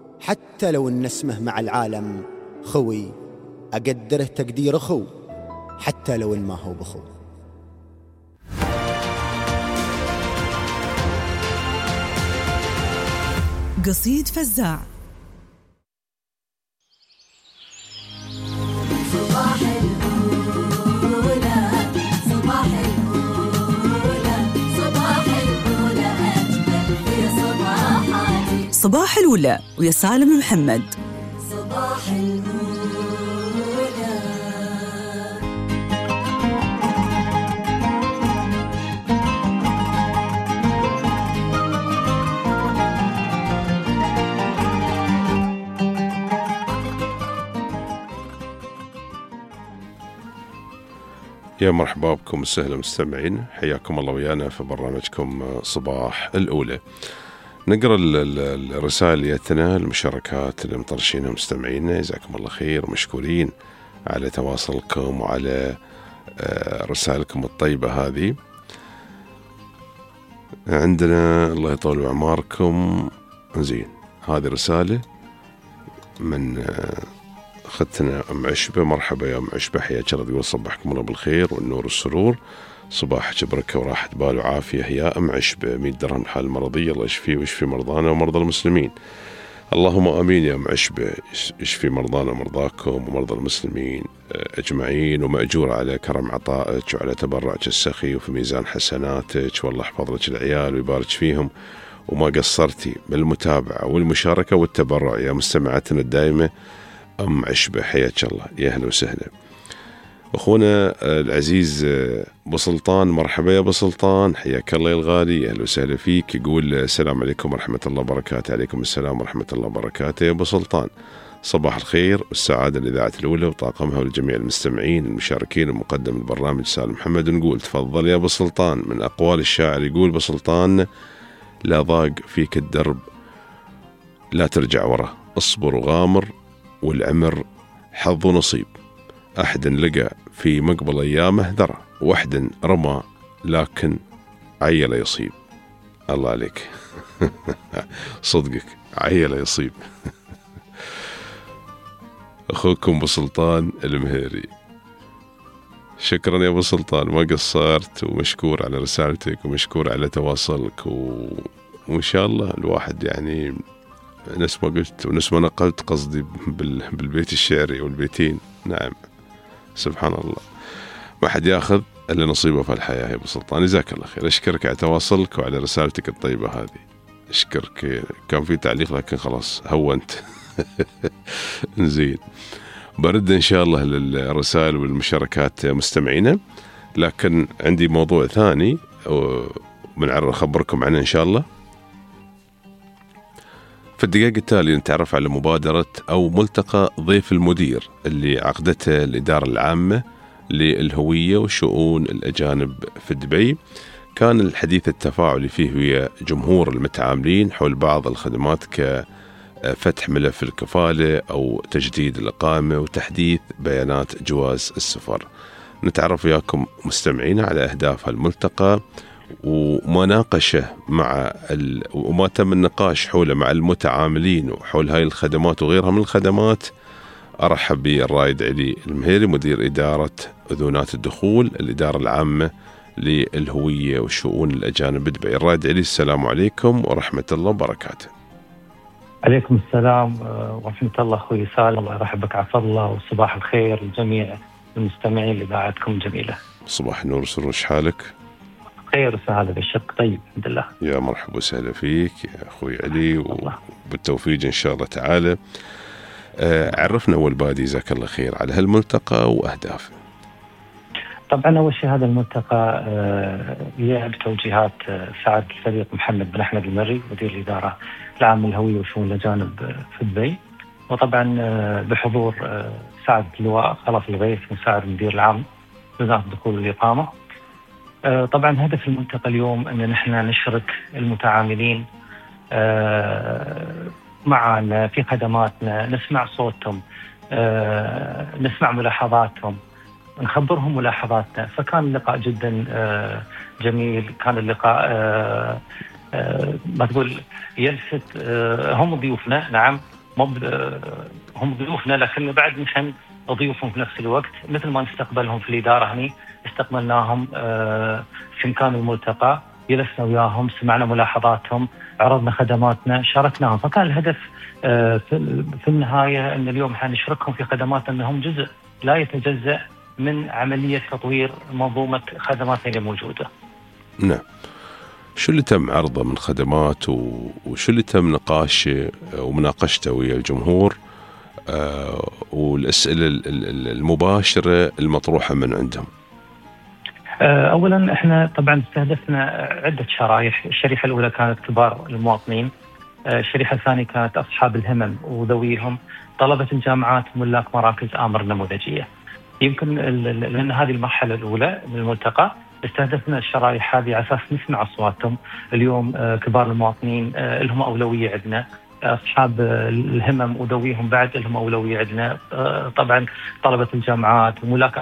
Speaker 18: حتى لو إن اسمه مع العالم خوي، أقدره تقدير أخو حتى لو إن ما هو بخو.
Speaker 1: قصيد فزاع.
Speaker 2: صباح الأولى صباح الأولى صباح الأولى أجمل في صباحاتي.
Speaker 1: صباح الأولى ويا سالم محمد.
Speaker 2: صباح الأولى.
Speaker 3: يا مرحبا بكم السهل مستمعين، حياكم الله ويانا في برنامجكم صباح الأولى. نقرأ الرسائل ياتنا، المشاركات اللي مطرشينها مستمعينا، جزاكم الله خير، مشكورين على تواصلكم وعلى رسائلكم الطيبة هذه. عندنا الله يطول أعماركم. زين، هذه رسالة من أخذتنا أم عشبة. مرحبا يا أم عشبة، حياك الله، تقول صبحكم الله بالخير والنور والسرور، صباحك بركة وراحة بال وعافية. يا أم عشبة 100 درهم حال المرضية، الله يشفيه ويشفي مرضانا ومرضى المسلمين، اللهم آمين يا أم عشبة. يشفي مرضانا ومرضاكم ومرضى المسلمين أجمعين، ومأجور على كرم عطائك وعلى تبرعك السخي وفي ميزان حسناتك، والله يحفظ لك العيال ويبارك فيهم، وما قصرتي بالمتابعة والمشاركة والتبرع يا مستمعتنا الدائمة أم عشبة، حياك الله، يا أهلا وسهلا. أخونا العزيز أبو سلطان، مرحبا يا أبو سلطان، حياك الله يا الغالي، يا أهلا وسهلا فيك. يقول السلام عليكم ورحمة الله وبركاته. عليكم السلام ورحمة الله وبركاته يا أبو سلطان، صباح الخير والسعادة للإذاعة الأولى وطاقمها ولجميع المستمعين المشاركين ومقدم البرنامج سالم محمد. نقول تفضل يا أبو سلطان. من أقوال الشاعر يقول أبو سلطان: لا ضاق فيك الدرب لا ترجع ورا، اصبر وغامر والعمر حظ ونصيب، أحد لقى في مقبل أيامه ذرة، وحد رمى لكن عيل يصيب. الله عليك صدقك عيل يصيب. أخوكم أبو سلطان المهيري. شكرا يا أبو سلطان، ما قصرت، ومشكور على رسالتك ومشكور على تواصلك، وإن شاء الله الواحد يعني نفس ما قلت ونفس ما نقلت قصدي بالبيت الشعري والبيتين. نعم سبحان الله، ما حد ياخذ إلا نصيبه في الحياة يا أبو سلطان. جزاك الله خير، أشكرك على تواصلك وعلى رسالتك الطيبة هذه. أشكرك. كان في تعليق لكن خلاص هونت. زين، برد إن شاء الله للرسائل والمشاركات مستمعينا، لكن عندي موضوع ثاني أخبركم عنه إن شاء الله. في الدقائق التالية نتعرف على مبادرة أو ملتقى ضيف المدير اللي عقدته الإدارة العامة للهوية وشؤون الأجانب في دبي. كان الحديث التفاعلي فيه ويا جمهور المتعاملين حول بعض الخدمات كفتح ملف الكفالة أو تجديد الإقامة وتحديث بيانات جواز السفر. نتعرف وياكم مستمعين على أهداف الملتقى ومناقشة وما تم النقاش حوله مع المتعاملين وحول هاي الخدمات وغيرها من الخدمات. أرحب بالرائد علي المهيري مدير إدارة أذونات الدخول الإدارة العامة للهوية وشؤون الأجانب بدبي. الرائد علي، السلام عليكم ورحمة الله وبركاته.
Speaker 19: عليكم السلام ورحمة الله أخوي سالم، الله يرحبك عفا الله، وصباح الخير لجميع المستمعين لإذاعتكم جميلة.
Speaker 3: صباح النور سرور، حالك؟
Speaker 19: خير وسهلا بالشق طيب الحمد لله.
Speaker 3: يا مرحبا وسهلا فيك يا أخوي علي وبالتوفيق إن شاء الله تعالى. عرفنا أول بادي جزاك الله خير على هالملتقى وأهدافه.
Speaker 19: طبعا أول شيء هذا الملتقى بتوجيهات سعد الفريق محمد بن أحمد المري مدير الإدارة العامة للهوية وشؤون الأجانب في دبي، وطبعا بحضور سعد اللواء خلف الغيث مساعد المدير العام لوزارة الدخول والإقامة. طبعا هدف الملتقى اليوم أن نحن نشرك المتعاملين معنا في خدماتنا، نسمع صوتهم، نسمع ملاحظاتهم، نخبرهم ملاحظاتنا. فكان اللقاء جدا جميل، كان اللقاء ما تقول يلفت. هم ضيوفنا، نعم هم ضيوفنا، لكن بعد نحن ضيوفهم في نفس الوقت، مثل ما نستقبلهم في الإدارة هني استقبلناهم في مكان الملتقى، جلسنا وياهم، سمعنا ملاحظاتهم، عرضنا خدماتنا، شاركناهم. فكان الهدف في النهاية أن اليوم حنشاركهم في خدماتنا، أنهم جزء لا يتجزأ من عملية تطوير منظومة خدماتنا اللي موجودة.
Speaker 3: نعم. شو اللي تم عرضه من خدمات وشو اللي تم نقاشه ومناقشته ويا الجمهور والأسئلة المباشرة المطروحة من عندهم؟
Speaker 19: أولا احنا طبعا استهدفنا عدة شرائح. الشريحة الأولى كانت كبار المواطنين، الشريحة الثانية كانت أصحاب الهمم وذويهم، طلبة الجامعات، ملاك مراكز آمر نموذجية. يمكن لأن هذه المرحلة الأولى من الملتقى استهدفنا الشرائح هذه على أساس نسمع أصواتهم. اليوم كبار المواطنين لهم أولوية عندنا، أصحاب الهمم وذويهم بعد لهم أولوية عندنا، طبعا طلبة الجامعات وملاك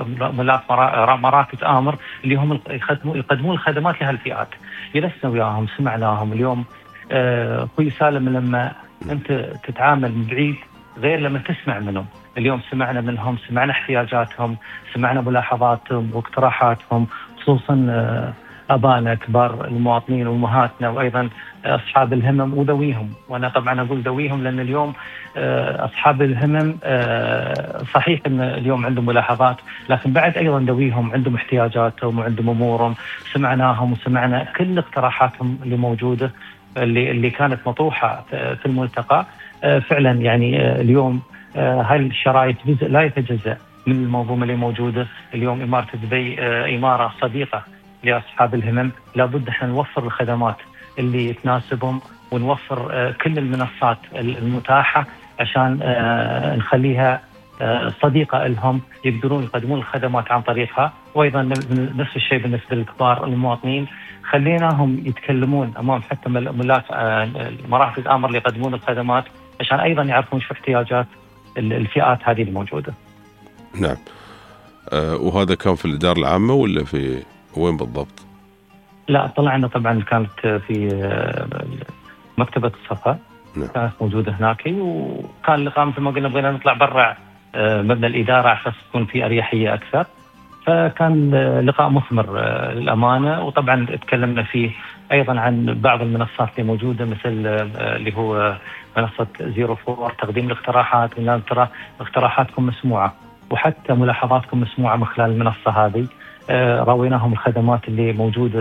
Speaker 19: مراكز آمر اللي هم يقدمون الخدمات لهالفئات. جلسنا وياهم، سمعناهم. اليوم أخوي سالم لما أنت تتعامل من بعيد غير لما تسمع منهم. اليوم سمعنا منهم، سمعنا احتياجاتهم، سمعنا ملاحظاتهم واقتراحاتهم، خصوصا أبانا كبار المواطنين وأمهاتنا وأيضا أصحاب الهمم وذويهم. وأنا طبعا أقول ذويهم لأن اليوم أصحاب الهمم صحيح أن اليوم عندهم ملاحظات، لكن بعد أيضا ذويهم عندهم احتياجاتهم وعندهم أمورهم. سمعناهم وسمعنا كل اقتراحاتهم اللي موجودة اللي كانت مطروحة في الملتقى. فعلا يعني اليوم هاي الشرائط جزء لا يتجزأ من المنظومة اللي موجودة. اليوم إمارة دبي إمارة صديقة لأصحاب الهمم، لابد احنا نوفر الخدمات اللي تناسبهم ونوفر كل المنصات المتاحة عشان نخليها صديقة لهم، يقدرون يقدمون الخدمات عن طريقها. وأيضا نفس الشيء بالنسبة للكبار المواطنين، خليناهم يتكلمون أمام حتى ملاك مراكز آمر اللي يقدمون الخدمات عشان أيضا يعرفون شو احتياجات الفئات هذه الموجودة.
Speaker 3: نعم. وهذا كان في الإدارة العامة ولا في وين بالضبط؟
Speaker 19: لا، طلعنا طبعا كانت في مكتبة الصفا.
Speaker 3: نعم.
Speaker 19: كانت موجودة هناك، وكان اللقاء مثل ما قلنا بغينا نطلع برا مبنى الإدارة عشان تكون في أريحية أكثر. فكان لقاء مثمر للأمانة، وطبعا تكلمنا فيه أيضا عن بعض المنصات اللي موجودة مثل اللي هو منصة 04 تقديم الاقتراحات. قلنا ترى اقتراحاتكم مسموعة وحتى ملاحظاتكم مسموعة من خلال المنصة هذه. راويناهم الخدمات اللي موجودة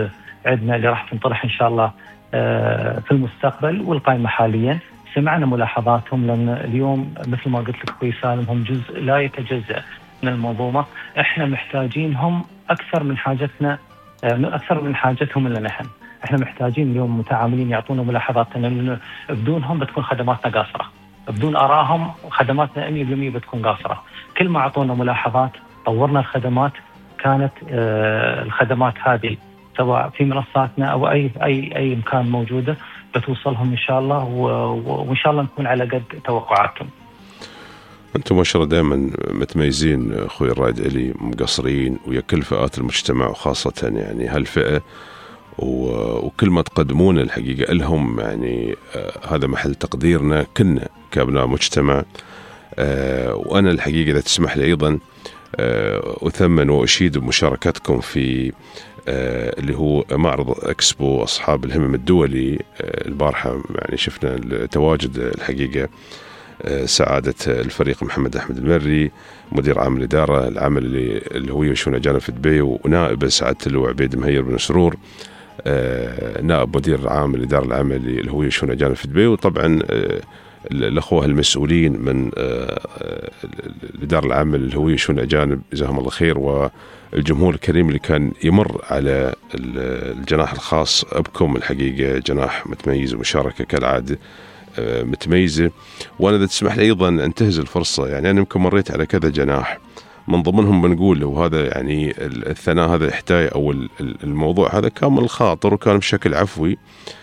Speaker 19: عندنا اللي راح تنطرح إن شاء الله في المستقبل والقائمة حاليا. سمعنا ملاحظاتهم، لأن اليوم مثل ما قلت لك أخوي سالم هم جزء لا يتجزأ من المنظومة. إحنا محتاجينهم أكثر من حاجتنا، أكثر من حاجتهم إلا نحن. إحنا محتاجين اليوم متعاملين يعطونا ملاحظاتنا، لأن بدونهم بتكون خدماتنا قاصرة، بدون أراهم خدماتنا 100% بتكون قاصرة. كل ما أعطونا ملاحظات طورنا الخدمات، كانت الخدمات هذه سواء في منصاتنا أو أي مكان موجودة بتوصلهم إن شاء الله، وإن شاء الله نكون على قد توقعاتهم.
Speaker 3: أنتم ما شاء الله دائما متميزين أخوي الرائد علي، مقصرين ويا كل فئات المجتمع، وخاصة يعني هالفئة، وكل ما تقدمون الحقيقة لهم يعني هذا محل تقديرنا كنا كأبناء مجتمع. وأنا الحقيقة إذا تسمح لي أيضا أثمن وأشيد بمشاركتكم في اللي هو معرض اكسبو أصحاب الهمم الدولي البارحة. يعني شفنا التواجد الحقيقة سعادة الفريق محمد أحمد المري مدير عام الإدارة العمل الهوية والشؤون الأجانب في دبي، ونائب سعادة اللواء عبيد مهير بن سرور نائب مدير عام الإدارة العملي الهوية والشؤون الأجانب في دبي، وطبعا الأخوة المسؤولين من الإدارة العامة للهوية والشؤون الأجانب جزاهم الله خير، والجمهور الكريم اللي كان يمر على الجناح الخاص بكم. الحقيقة جناح متميز ومشاركة كالعادة متميزة. وأنا إذا تسمح لي أيضا أنتهز الفرصة، يعني أنا يمكن مريت على كذا جناح من ضمنهم بنقول، وهذا يعني الثناء هذا الحتاية أو الموضوع هذا كان من الخاطر وكان بشكل عفوي.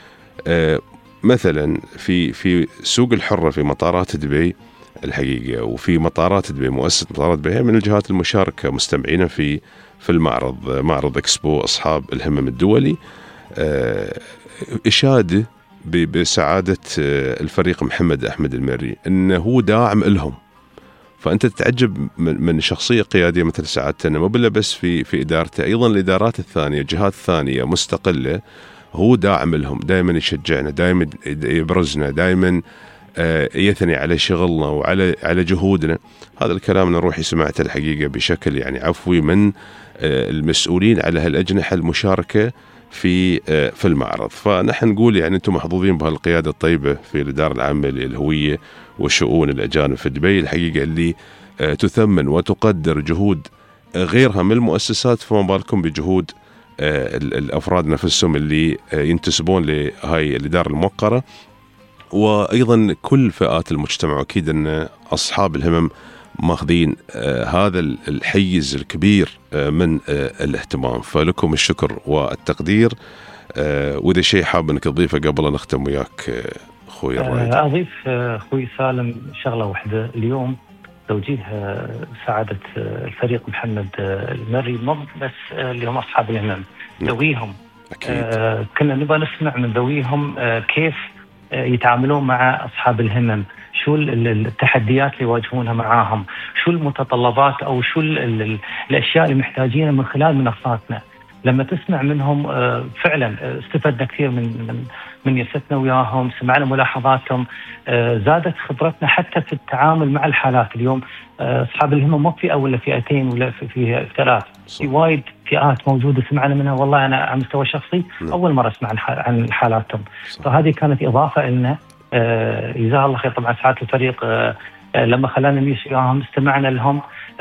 Speaker 3: مثلا في سوق الحرة في مطارات دبي الحقيقة، وفي مطارات دبي مؤسسة مطارات دبي من الجهات المشاركة مستمعين في المعرض، معرض اكسبو أصحاب الهمم الدولي، إشادة بسعادة الفريق محمد أحمد المري أنه هو داعم لهم. فأنت تتعجب من شخصية قيادية مثل سعادتنا، ما بلا بس في إدارته، أيضا الإدارات الثانية جهات ثانية مستقلة هو داعم لهم، دائما يشجعنا، دائما يبرزنا، دائما يثني على شغلنا وعلى جهودنا. هذا الكلام أنا روحي سمعته الحقيقة بشكل يعني عفوي من المسؤولين على هالأجنحة المشاركة في المعرض. فنحن نقول يعني أنتم محظوظين بهالقيادة الطيبة في الإدارة العامة للهوية والشؤون الأجانب في دبي الحقيقة، اللي تثمن وتقدر جهود غيرها من المؤسسات، فما بالكم بجهود الأفراد نفسهم اللي ينتسبون لهاي الإدارة الموقرة، وأيضا كل فئات المجتمع. أكيد أن أصحاب الهمم ماخذين هذا الحيز الكبير من الاهتمام، فلكم الشكر والتقدير. وإذا شيء حاب أنك تضيفه قبل أن نختم وياك أخوي الرائد.
Speaker 19: أضيف أخوي سالم شغلة واحدة. اليوم توجيه سعادة الفريق محمد المري مو بس اللي هم أصحاب الهمم، ذويهم. كنا نبغى نسمع من ذويهم كيف يتعاملون مع أصحاب الهمم، شو التحديات اللي يواجهونها معاهم، شو المتطلبات أو شو الأشياء اللي محتاجينها من خلال منصاتنا. لما تسمع منهم فعلا استفدنا كثير من جلستنا وياهم، سمعنا ملاحظاتهم، زادت خبرتنا حتى في التعامل مع الحالات. اليوم أصحاب الهمم مو فئة ولا فئتين ولا في ثلاث، في وايد فئات موجودة سمعنا منها. والله أنا على مستوى شخصي أول مرة أسمع عن حالاتهم، فهذه كانت إضافة لنا. جزاه الله خير طبعا سعادة الفريق لما خلانا نمشي وياهم استمعنا لهم،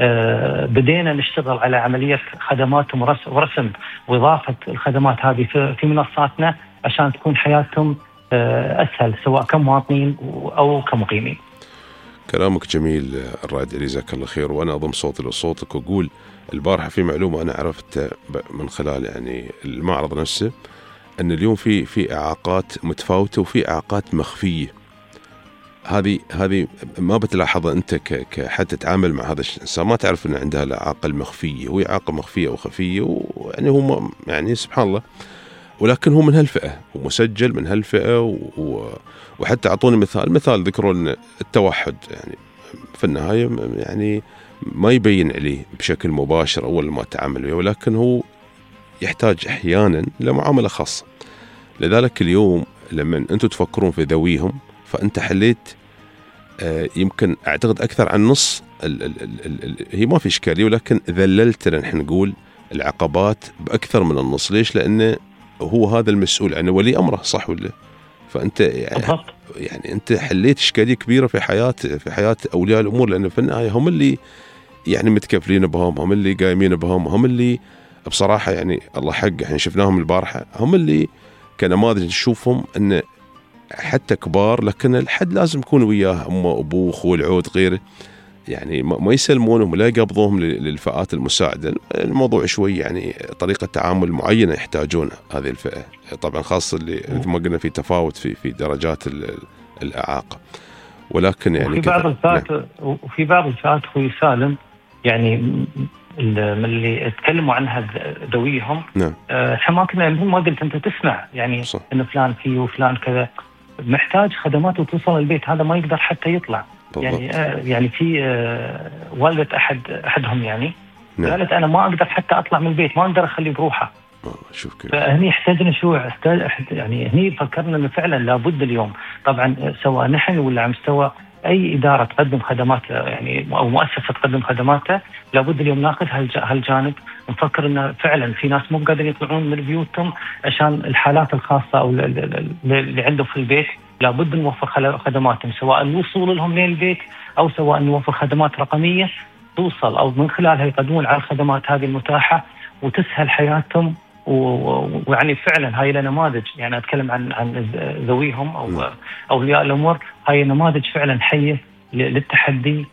Speaker 19: بدينا نشتغل على عملية خدماتهم ورسم وإضافة الخدمات هذه في منصاتنا عشان تكون حياتهم أسهل سواء كمواطنين أو كمقيمين.
Speaker 3: كلامك جميل الرائد علي، جزاك الله خير. وأنا أضم صوتي لصوتك وأقول البارحة في معلومة أنا عرفت من خلال يعني المعرض نفسه، أن اليوم في إعاقات متفاوتة وفي إعاقات مخفية. هذه ما بتلاحظها أنت كحد تتعامل مع هذا الإنسان، ما تعرف أن عندها الإعاقة المخفية، هو إعاقة مخفية أو خفية، ويعني هو يعني سبحان الله، ولكن هو من هالفئة ومسجل من هالفئة. وحتى أعطوني مثال ذكروا أن التوحد يعني في النهاية يعني ما يبين عليه بشكل مباشر أول ما تعامل وياه، ولكن هو يحتاج أحيانا لمعاملة خاصة. لذلك اليوم لما أنتم تفكرون في ذويهم فأنت حليت يمكن أعتقد أكثر عن نص هي ما في إشكالية، ولكن ذللتنا نحن نقول العقبات بأكثر من النص. ليش؟ لأن هو هذا المسؤول عنه ولي أمره، صح ولا؟ فأنت يعني أنت حليت إشكالية كبيرة في حياة أولياء الأمور، لأن في النهاية هم اللي يعني متكفلين بهم، هم اللي قايمين بهم، هم اللي بصراحة يعني الله حق احنا شفناهم البارحة، هم اللي كنماذج نشوفهم أن حتى كبار لكن الحد لازم يكون وياه أمه وأبوه وأخوه العود غيره، يعني ما يسلمونهم ولا يقبضوهم للفئات المساعدة. الموضوع شوي يعني طريقة تعامل معينة يحتاجون هذه الفئة، طبعا خاصة اللي مثل ما قلنا في تفاوت في درجات الإعاقة. ولكن يعني
Speaker 19: وفي بعض الفئات أخوي سالم يعني من اللي تكلموا عنها ذويهم،
Speaker 3: نعم.
Speaker 19: ما كنا مثل ما قلت أنت تسمع يعني صح. إن فلان فيه وفلان كذا محتاج خدمات وتوصل البيت، هذا ما يقدر حتى يطلع. يعني في والدة أحدهم يعني قالت أنا ما أقدر حتى أطلع من البيت، ما أقدر أخليه بروحه.
Speaker 3: شوف كيف.
Speaker 19: فهني احتاجنا يعني هني فكرنا إنه فعلا لابد اليوم طبعا سواء نحن ولا على مستوى أي إدارة تقدم خدمات يعني أو مؤسسة تقدم خدماتها، لابد اليوم ناخذ هالجانب، نفكر إنه فعلا في ناس مو قادرين يطلعون من بيوتهم عشان الحالات الخاصة أو اللي عنده في البيت، لابد نوفر خدماتهم سواء الوصول لهم لين البيت أو سواء نوفر خدمات رقمية توصل أو من خلالها يقدمون على الخدمات هذه المتاحة وتسهل حياتهم. ويعني فعلا هاي نماذج، يعني أتكلم عن ذويهم أو أولياء الأمور، هاي نماذج فعلا حية للتحدي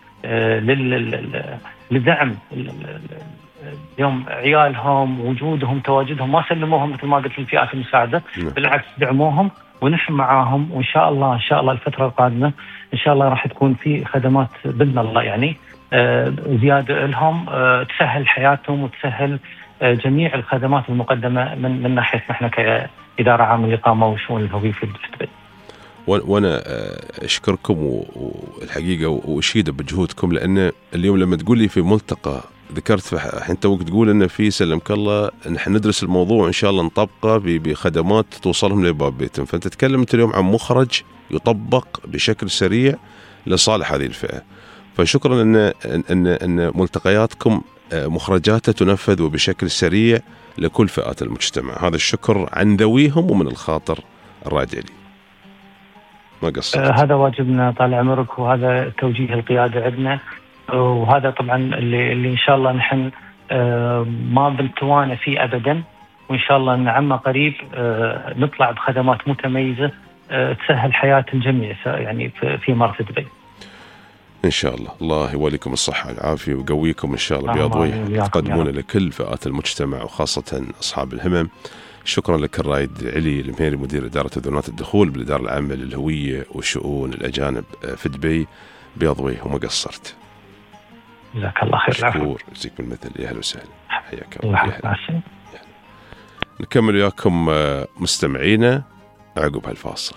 Speaker 19: لدعم اليوم عيالهم، وجودهم تواجدهم، ما سلموهم مثل ما قلت في الفئات المساعدة، بالعكس دعموهم ونحن معاهم. وإن شاء الله الفترة القادمة إن شاء الله راح تكون في خدمات بإذن الله يعني زيادة لهم تسهل حياتهم وتسهل جميع الخدمات المقدمة من ناحية نحن كإدارة عامة للإقامة والشؤون الهوية في دبي.
Speaker 3: وأنا أشكركم والحقيقة وأشيد بجهودكم، لأن اليوم لما تقول لي في ملتقى ذكرت أنت وقت تقول أن في سلمك الله نحن ندرس الموضوع إن شاء الله نطبقه بخدمات توصلهم لباب بيتهم، فأنت تتكلم اليوم عن مخرج يطبق بشكل سريع لصالح هذه الفئة. فشكرا أن ملتقياتكم مخرجاتها تنفذ وبشكل سريع لكل فئات المجتمع. هذا الشكر عن ذويهم ومن الخاطر الراجع لي، ما قصرت.
Speaker 19: هذا واجبنا طال عمرك، وهذا توجيه القيادة عندنا، وهذا طبعا اللي إن شاء الله نحن ما بنتوانى فيه أبدا، وإن شاء الله نعم قريب نطلع بخدمات متميزة تسهل حياة الجميع يعني في مرسى دبي
Speaker 3: إن شاء الله. الله يوليكم الصحة والعافية ويقويكم إن شاء الله بأضوية تقدمون لكل فئات المجتمع وخاصة أصحاب الهمم. شكرا لك الرائد علي المهيري مدير إدارة أذونات الدخول بالإدارة العامة للهوية وشؤون الأجانب في دبي بأضوية، وما قصرت.
Speaker 19: جزاك الله خير.
Speaker 3: شكور جزيك بالمثل. يا أهلا وسهلا، حياك الله. نكمل وياكم مستمعينا عقب هالفاصل.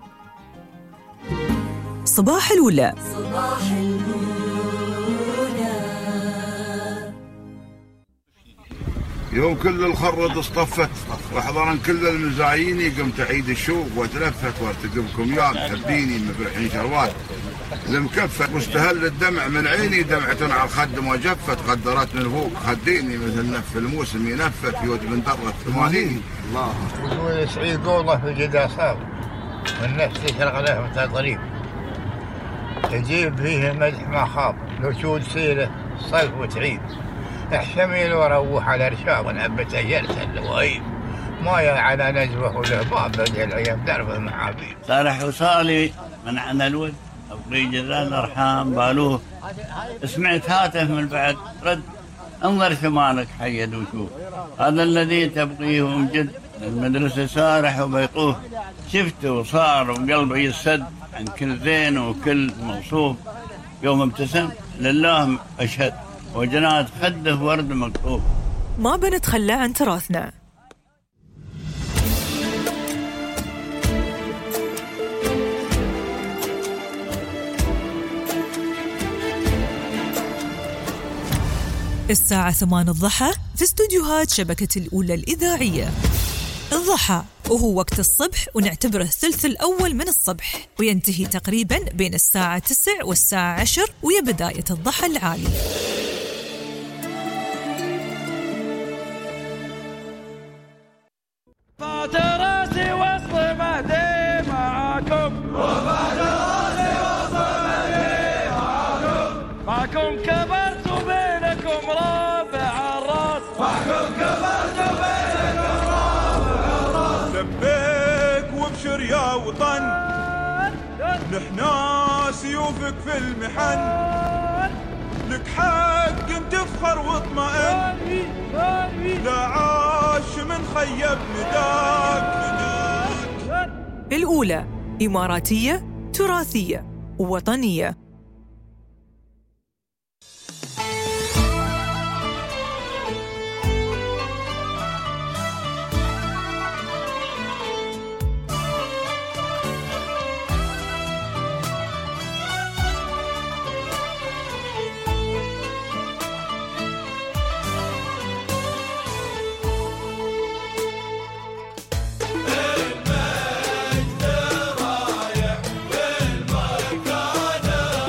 Speaker 1: صباح الأولى.
Speaker 6: يوم كل الخرد اصطفت وحضرا كل المزايين قمت اعيد الشوق واتلفت وارتقبكم يا محبيني مفرحين شروات المكفت مستهل الدمع من عيني دمعة على الخد ما جفت قدرت من فوق خديني مثل نف الموسم ينفت يود من درة ثمانين.
Speaker 7: الله يقول سعيد قوله في جدا صار والنفس يشرق له متى طريق تجيب فيه مدح ما خاب لو تود سيله صيف وتعيد احشميل وروح على رشاب ونبت جلسة اللوائب ما على نجوه ولهباب بدي العيب دربه معابيب
Speaker 8: صالح وصالي من عنا الود أبقي جزان أرحام بالوه سمعت هاتف من بعد رد انظر ثمانك حيد وشوف هذا الذي تبقيه ومجد المدرسة سارح وبيقوه شفته وصار وقلبي يسد عن كل زين وكل موصوف يوم ابتسم لله أشهد وجنات خده ورد مكتوب.
Speaker 1: ما بنتخلى عن تراثنا. الساعة 8 الضحى في استوديوهات شبكة الأولى الإذاعية. الضحى وهو وقت الصبح ونعتبره الثلث الأول من الصبح وينتهي تقريبا بين الساعة 9 والساعة 10 ويا بداية الضحى العالي.
Speaker 4: يا وطن، نحنا سيوفك في المحن، لك حق تفخر واطمئن، لا عاش من خيب نداك.
Speaker 1: الأولى إماراتية، تراثية، وطنية.
Speaker 4: المجد رايح بالمكانة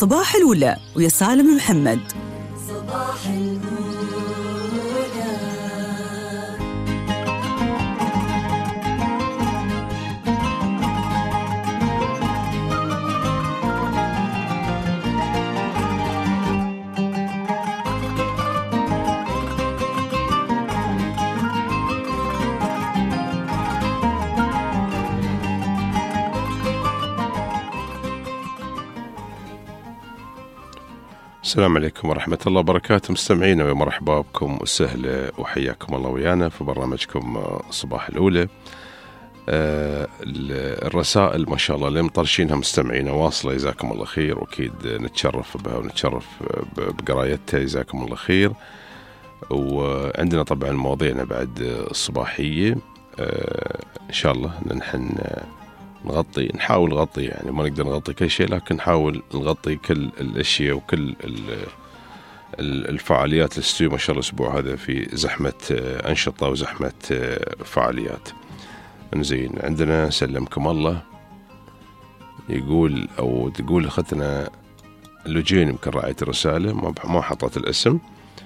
Speaker 1: صباح الأولى ويا سالم محمد.
Speaker 2: صباح الأولى.
Speaker 3: السلام عليكم ورحمة الله وبركاته مستمعينا، ومرحبا بكم وسهلا وحياكم الله ويانا في برنامجكم صباح الأولى. الرسائل ما شاء الله اللي مطرشينها مستمعينا واصلة، جزاكم الله خير، وأكيد نتشرف بها ونتشرف بقرايتها، جزاكم الله خير. وعندنا طبعا مواضيعنا بعد الصباحية إن شاء الله نحن نحاول نغطي، يعني ما نقدر نغطي كل شيء، لكن نحاول نغطي كل الأشياء وكل الفعاليات اللي تستوي ما شاء الله الأسبوع هذا في زحمة أنشطة وزحمة فعاليات. زين، عندنا سلمكم الله يقول أو تقول أختنا لوجين، يمكن رأيت الرسالة ما حطت الاسم.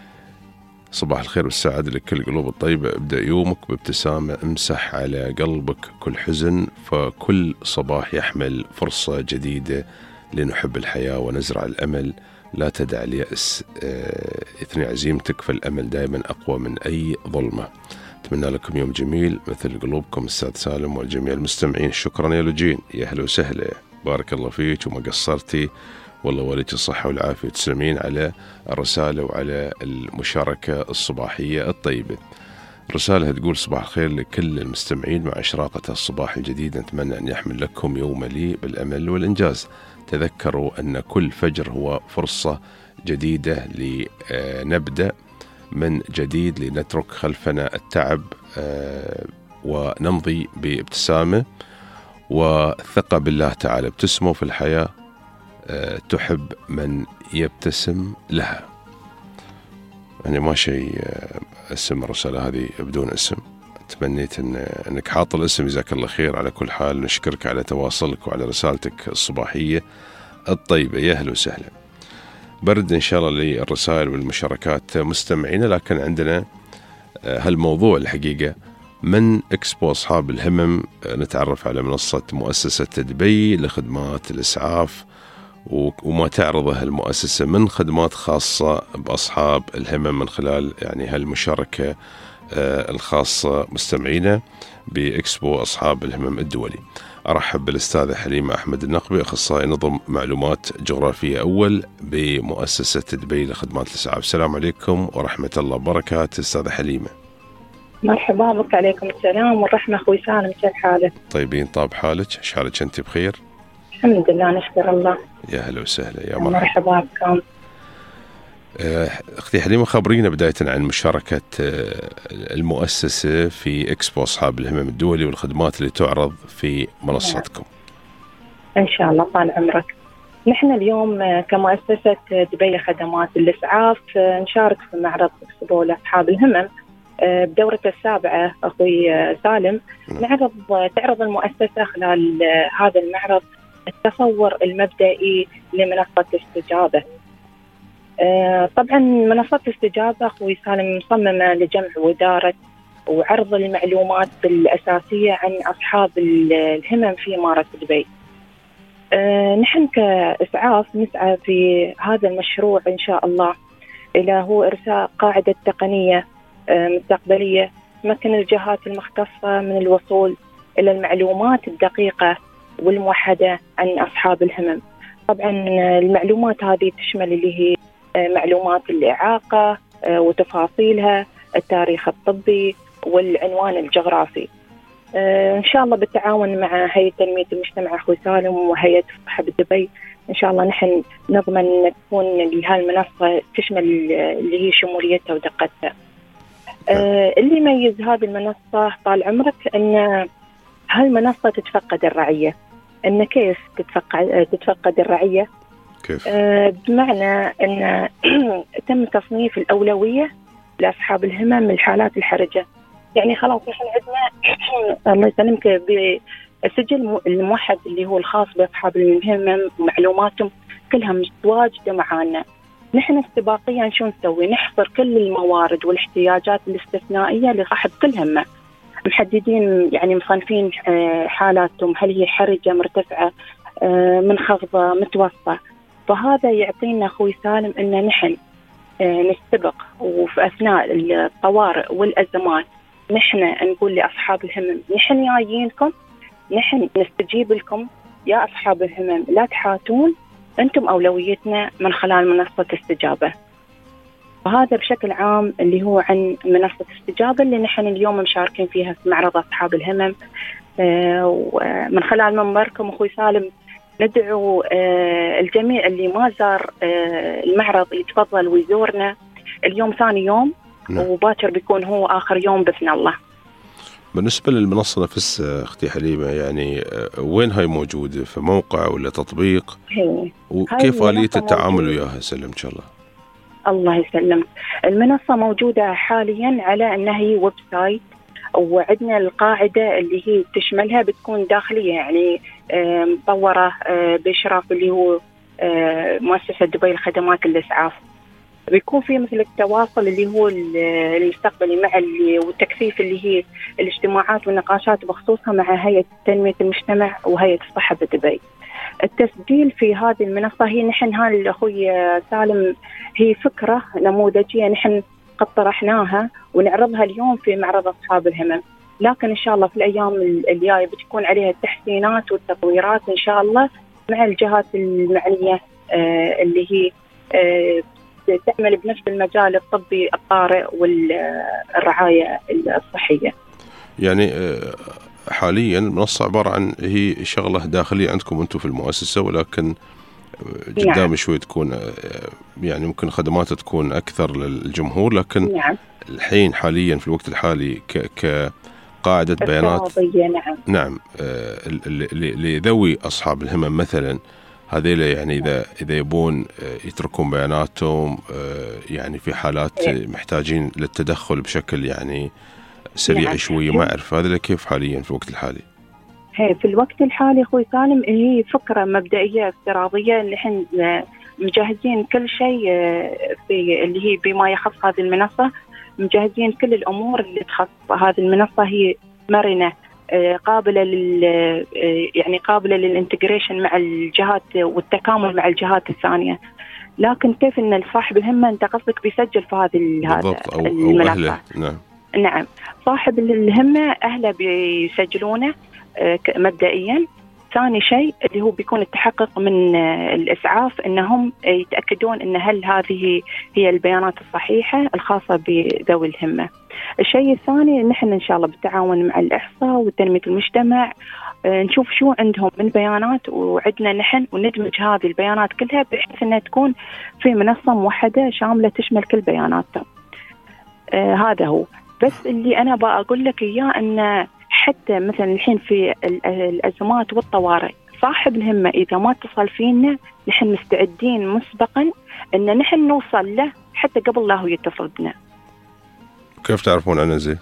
Speaker 3: صباح الخير والسعادة لكل القلوب الطيبة، ابدأ يومك بابتسامة، امسح على قلبك كل حزن، فكل صباح يحمل فرصة جديدة لنحب الحياة ونزرع الأمل، لا تدع اليأس اثني عزيمتك، فالأمل دائما أقوى من أي ظلمة. أتمنى لكم يوم جميل مثل قلوبكم أستاذ سالم والجميع المستمعين. شكرا يا لوجين، يا أهلا وسهلا، بارك الله فيك وما قصرتي، والله وليك الصحة والعافية، تسلمين على الرسالة وعلى المشاركة الصباحية الطيبة. رسالة تقول صباح الخير لكل المستمعين، مع إشراقة الصباح الجديد نتمنى أن يحمل لكم يوم مليء بالأمل والإنجاز. تذكروا أن كل فجر هو فرصة جديدة لنبدأ من جديد، لنترك خلفنا التعب ونمضي بابتسامة وثقة بالله تعالى. ابتسموا في الحياة تحب من يبتسم لها. يعني ما شيء اسم الرسالة هذه بدون اسم، تمنيت انك حاط الاسم، جزاك الله خير. على كل حال نشكرك على تواصلك وعلى رسالتك الصباحية الطيبة، يا أهلا وسهلا. برد إن شاء الله للرسائل والمشاركات مستمعين، لكن عندنا هالموضوع الحقيقة من إكسبو أصحاب الهمم. نتعرف على منصة مؤسسة دبي لخدمات الإسعاف وما تعرضه المؤسسة من خدمات خاصة بأصحاب الهمم من خلال يعني هالمشاركة الخاصة مستمعينا بإكسبو أصحاب الهمم الدولي. أرحب بالأستاذة حليمة أحمد النقبي، أخصائي نظم معلومات جغرافية أول بمؤسسة دبي لخدمات الإسعاف. السلام عليكم ورحمة الله وبركاته أستاذة حليمة.
Speaker 20: مرحبا بك، عليكم السلام والرحمة أخوي سالم، كيف حالك؟
Speaker 3: طيبين، طاب حالك؟ شحالك أنت بخير؟
Speaker 20: الحمد لله نشكر الله.
Speaker 3: يا هلا وسهلا، يا
Speaker 20: مرحبا بكم.
Speaker 3: أختي حليمة، خبرينا بداية عن مشاركة المؤسسة في إكسبو أصحاب الهمم الدولي والخدمات اللي تعرض في منصتكم.
Speaker 20: إن شاء الله طال عمرك. نحن اليوم كمؤسسة دبي لخدمات الإسعاف نشارك في معرض إكسبو لأصحاب الهمم بدورة السابعة أخوي سالم. تعرض المؤسسة خلال هذا المعرض التصور المبدئي لمنصة الاستجابة. طبعا منصة الاستجابة أخوي سالم مصممة لجمع وإدارة وعرض المعلومات الأساسية عن أصحاب الهمم في إمارة دبي. نحن كإسعاف نسعى في هذا المشروع إن شاء الله إلى هو إرساء قاعدة تقنية مستقبلية تمكن الجهات المختصة من الوصول إلى المعلومات الدقيقة والموحدة عن أصحاب الهمم. طبعا المعلومات هذه تشمل اللي هي معلومات الإعاقة وتفاصيلها، التاريخ الطبي والعنوان الجغرافي. إن شاء الله بالتعاون مع هيئة تنمية المجتمع أخوي سالم وهيئة الصحة بدبي إن شاء الله نحن نضمن أن تكون هالمنصة تشمل اللي هي شموليتها ودقتها. اللي يميز هذه المنصة طال عمرك أن هالمنصة تتفقد الرعية. أن كيف تتفقد الرعية؟
Speaker 3: كيف؟
Speaker 20: بمعنى أن تم تصنيف الأولوية لأصحاب الهمم من الحالات الحرجة. يعني خلاص نحن عندنا الله يسلمك بالسجل الموحد اللي هو الخاص بأصحاب الهمم ومعلوماتهم كلها متواجدة معانا. نحن استباقيا شو نسوي؟ نحصر كل الموارد والاحتياجات الاستثنائية لصاحب كل همة، محددين يعني مصنفين حالاتهم، هل هي حرجة، مرتفعة، منخفضة، متوسطة. فهذا يعطينا أخوي سالم أن نحن نستبق، وفي أثناء الطوارئ والأزمات نحن نقول لأصحاب الهمم نحن جايينكم، نحن نستجيب لكم يا أصحاب الهمم، لا تحاتون، أنتم أولويتنا من خلال منصة استجابة. وهذا بشكل عام اللي هو عن منصة استجابة اللي نحن اليوم مشاركين فيها في معرض أصحاب الهمم. ومن خلال منبركم أخوي سالم ندعو الجميع اللي ما زار المعرض يتفضل ويزورنا. اليوم ثاني يوم وباكر بيكون هو آخر يوم بإذن الله.
Speaker 3: بالنسبة للمنصة نفسها أختي حليمة، يعني وين هاي موجودة؟ في موقع ولا تطبيق؟ وكيف آلية التعامل وياها؟ سلم إن شاء الله.
Speaker 20: الله يسلم. المنصة موجودة حاليا على أنها هي ويب سايت، وعندنا القاعدة اللي هي تشملها بتكون داخلية، يعني مطورة بإشراف اللي هو مؤسسة دبي لخدمات الإسعاف. بيكون في مثل التواصل اللي هو المستقبلي مع والتكثيف اللي هي الاجتماعات والنقاشات بخصوصها مع هيئة تنمية المجتمع وهيئة الصحة بدبي. التسجيل في هذه المنصة هي نحن هاي أخوي سالم هي فكرة نموذجية نحن قد طرحناها ونعرضها اليوم في معرض أصحاب الهمم، لكن إن شاء الله في الأيام الجاية بتكون عليها التحسينات والتطويرات إن شاء الله مع الجهات المعنية اللي هي تعمل بنفس المجال الطبي الطارئ والرعاية الصحية.
Speaker 3: يعني حاليا المنصة عبارة عن هي شغلة داخلية عندكم أنتم في المؤسسة، ولكن قدام شوي تكون يعني ممكن خدمات تكون أكثر للجمهور، لكن الحين حاليا في الوقت الحالي كقاعدة بيانات نعم لذوي أصحاب الهمم مثلا، هذيلا يعني إذا يبون يتركون بياناتهم يعني في حالات محتاجين للتدخل بشكل يعني سريع شوي، ما أعرف هذا كيف حاليا في الوقت الحالي.
Speaker 20: في الوقت الحالي أخوي سالم هي فكرة مبدئية افتراضية، نحن مجهزين كل شيء في اللي هي بما يخص هذه المنصة، مجهزين كل الأمور اللي تخص هذه المنصة، هي مرنة قابلة يعني قابلة للانتجريشن مع الجهات والتكامل مع الجهات الثانية. لكن كيف ان صاحب الهمة انت قصدك بيسجل في هذه المنصة؟ نعم صاحب الهمة أهله بيسجلونه مبدئيا. ثاني شيء اللي هو بيكون التحقق من الإسعاف أنهم يتأكدون أن هل هذه هي البيانات الصحيحة الخاصة بذوي الهمة. الشيء الثاني نحن إن شاء الله بالتعاون مع الإحصاء وتنمية المجتمع نشوف شو عندهم من بيانات وعندنا نحن، وندمج هذه البيانات كلها بحيث أنها تكون في منصة موحدة شاملة تشمل كل بياناتهم. هذا هو. بس اللي أنا بقول لك إياه أن حتى مثلا الحين في الأزمات والطوارئ صاحب الهمة إذا ما اتصل فينا نحن مستعدين مسبقا أن نحن نوصل له حتى قبل لا هو يتصل بنا.
Speaker 3: كيف تعرفون عنه زي؟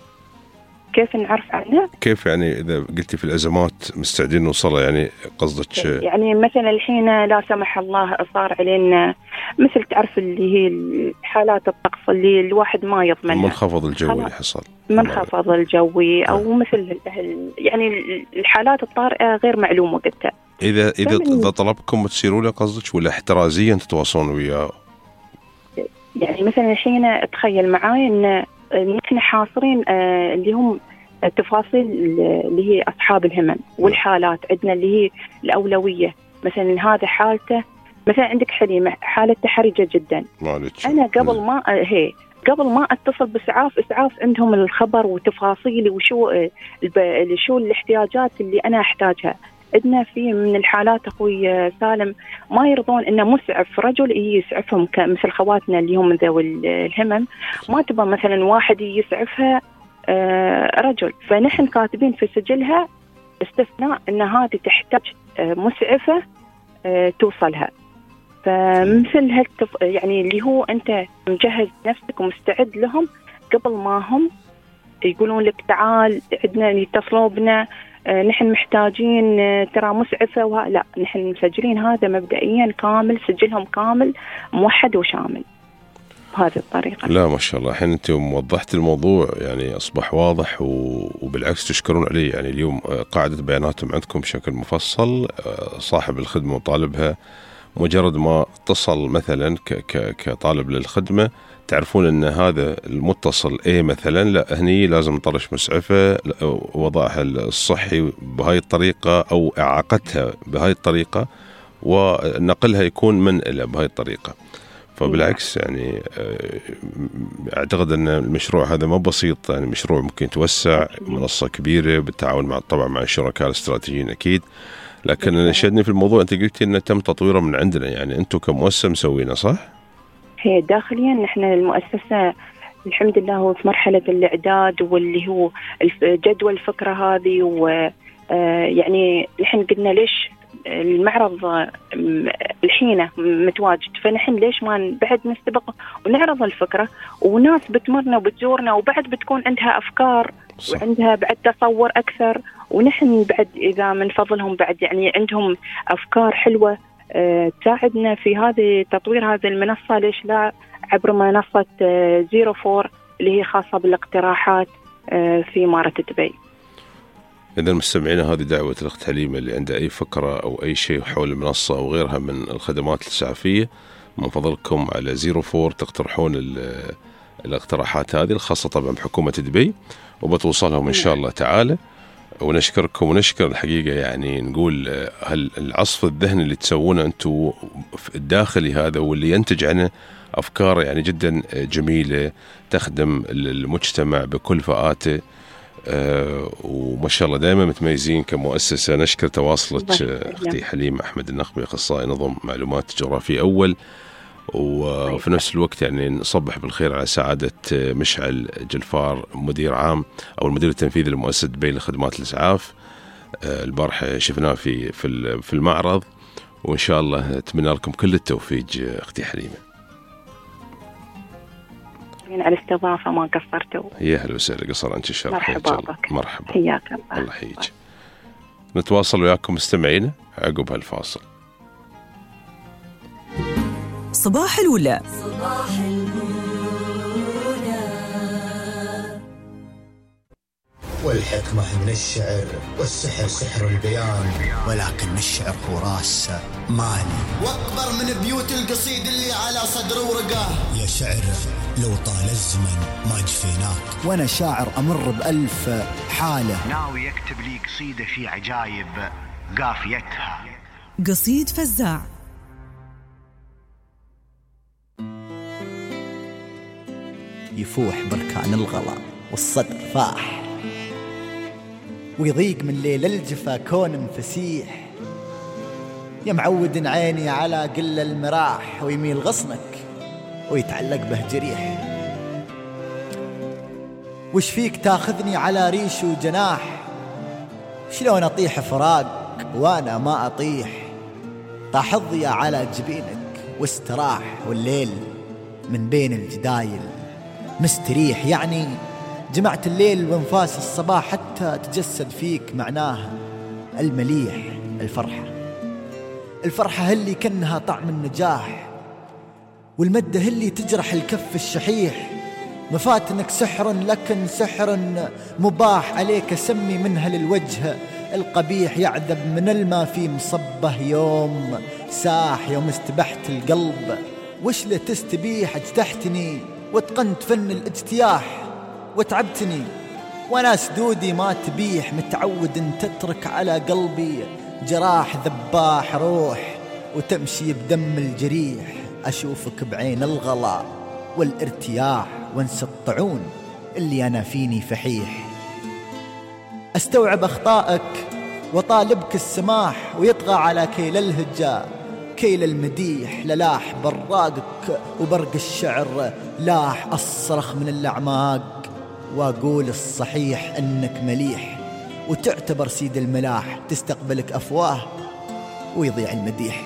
Speaker 20: كيف نعرف عنه؟
Speaker 3: كيف يعني إذا قلتي في الأزمات مستعدين نوصله، يعني قصدك؟
Speaker 20: يعني مثلا الحين لا سمح الله صار علينا مثل تعرف اللي هي حالات الطقس اللي الواحد ما يضمنها،
Speaker 3: المنخفض الجوي اللي حصل،
Speaker 20: منخفض الجوي أو مثل يعني الحالات الطارئة غير معلومة وقتها.
Speaker 3: إذا طلبكم تسيروا له قصدك ولا احترازيا تتواصلون وياه؟
Speaker 20: يعني مثلا الحين تخيل معاي إن نحن حاصرين اللي هم التفاصيل اللي هي أصحاب الهمم والحالات عندنا اللي هي الأولوية. مثلا هذا حالته مثلا عندك حليمة حالته حرجة جدا، أنا قبل ما أتصل بإسعاف عندهم الخبر وتفاصيل وشو شو الاحتياجات اللي أنا أحتاجها. عندنا في من الحالات أخوي سالم ما يرضون إنه مسعف رجل يسعفهم مثل خواتنا اللي هم من ذوي الهمم، ما تبى مثلا واحد يسعفها رجل، فنحن كاتبين في سجلها استثناء إن هذه تحتاج مسعفة توصلها. فمثل يعني اللي هو أنت مجهز نفسك ومستعد لهم قبل ما هم يقولون لك تعال عندنا يتصلوا بنا نحن محتاجين ترى مسعفة لا، نحن مسجلين هذا مبدئيا كامل، سجلهم كامل موحد وشامل بهذه الطريقة.
Speaker 3: لا ما شاء الله، الحين أنتم وضحت الموضوع يعني أصبح واضح وبالعكس تشكرون عليه. يعني اليوم قاعدة بياناتهم عندكم بشكل مفصل، صاحب الخدمة وطالبها مجرد ما اتصل مثلا كطالب للخدمة تعرفون أن هذا المتصل مثلا لا هني لازم نطرش مسعفة، وضعها الصحي بهاي الطريقة أو إعاقتها بهاي الطريقة ونقلها يكون منقلة بهاي الطريقة. فبالعكس يعني أعتقد أن المشروع هذا ما بسيط، يعني مشروع ممكن يتوسع، منصة كبيرة بالتعاون مع طبعا مع الشركاء الاستراتيجيين أكيد. لكن اللي شدني في الموضوع أنت قلتي أنه تم تطويره من عندنا، يعني أنتم كمؤسسة مسوينه صح؟
Speaker 20: هي داخليا نحن المؤسسة الحمد لله هو في مرحلة الإعداد واللي هو جدول الفكرة هذه، ويعني نحن قلنا ليش المعرض الحين متواجد، فنحن ليش ما بعد نستبق ونعرض الفكرة وناس بتمرنا وبتزورنا وبعد بتكون عندها أفكار صح. وعندها بعد تصور أكثر، ونحن بعد إذا من فضلهم بعد يعني عندهم أفكار حلوة تساعدنا في هذه تطوير هذه المنصة، ليش لا عبر منصة 04 اللي هي خاصة بالاقتراحات في إمارة دبي.
Speaker 3: إذا مستمعينا هذه دعوة الأخت حليمة اللي عنده أي فكرة أو أي شيء حول المنصة أو غيرها من الخدمات الإسعافية من فضلكم على 04 تقترحون الاقتراحات هذه الخاصة طبعا بحكومة دبي وبتوصلهم إن شاء الله تعالى. ونشكركم ونشكر الحقيقة يعني نقول العصف الذهني اللي تسوونه أنتوا الداخلي هذا واللي ينتج عنه أفكار يعني جدا جميلة تخدم المجتمع بكل فئاته. وما شاء الله دائما متميزين كمؤسسة. نشكر تواصلك أختي حليمة أحمد النخبي، أخصائي نظم معلومات جغرافي أول، وفي نفس الوقت يعني نصبح بالخير على سعادة مشعل جلفار مدير عام أو المدير التنفيذي لمؤسسة دبي لخدمات الإسعاف. البارحة شفناه في المعرض، وإن شاء الله أتمنى لكم كل التوفيق أختي حليمة.
Speaker 20: على الاستضافة ما قصرتوا.
Speaker 3: يا هلا وسهلا، قصر أنت الشرف.
Speaker 20: مرحبا بك.
Speaker 3: مرحبا.
Speaker 20: حياك
Speaker 3: الله يحييك. نتواصل وياكم مستمعين عقب هالفاصل.
Speaker 1: صباح الأولى.
Speaker 2: صباح الأولى.
Speaker 18: والحكمة من الشعر والسحر سحر البيان، ولكن الشعر هو راس مالي، واكبر من بيوت القصيد اللي على صدر ورقه. يا شعر لو طال الزمن ما جفيناك، وانا شاعر امر بألف حالة، ناوي يكتب لي قصيدة في عجايب قافيتها.
Speaker 1: قصيد فزاع.
Speaker 18: يفوح بركان الغلا والصدر فاح، ويضيق من ليل الجفا كون فسيح، يا معود عيني على قل المراح، ويميل غصنك ويتعلق به جريح. وش فيك تاخذني على ريش وجناح، شلون أطيح فراق وأنا ما أطيح. طاح الضياء على جبينك واستراح، والليل من بين الجدايل مستريح. يعني جمعت الليل وانفاس الصباح حتى تجسد فيك معناها المليح. الفرحة اللي كأنها طعم النجاح، والمدة اللي تجرح الكف الشحيح. مفاتنك سحر لكن سحر مباح، عليك سمي منها للوجه القبيح. يعذب من الماء في مصبه يوم ساح، يوم استبحت القلب وش له تستبيح. اجتحتني واتقنت فن الاجتياح، وتعبتني وانا سدودي ما تبيح. متعود ان تترك على قلبي جراح ذباح روح، وتمشي بدم الجريح. اشوفك بعين الغلا والارتياح، وانسى الطعون اللي انا فيني فحيح. استوعب اخطائك وطالبك السماح، ويطغى على كيل الهجاء كيل المديح. للاح براقك وبرق الشعر لاح، أصرخ من الأعماق وأقول الصحيح أنك مليح، وتعتبر سيد الملاح. تستقبلك أفواه ويضيع المديح.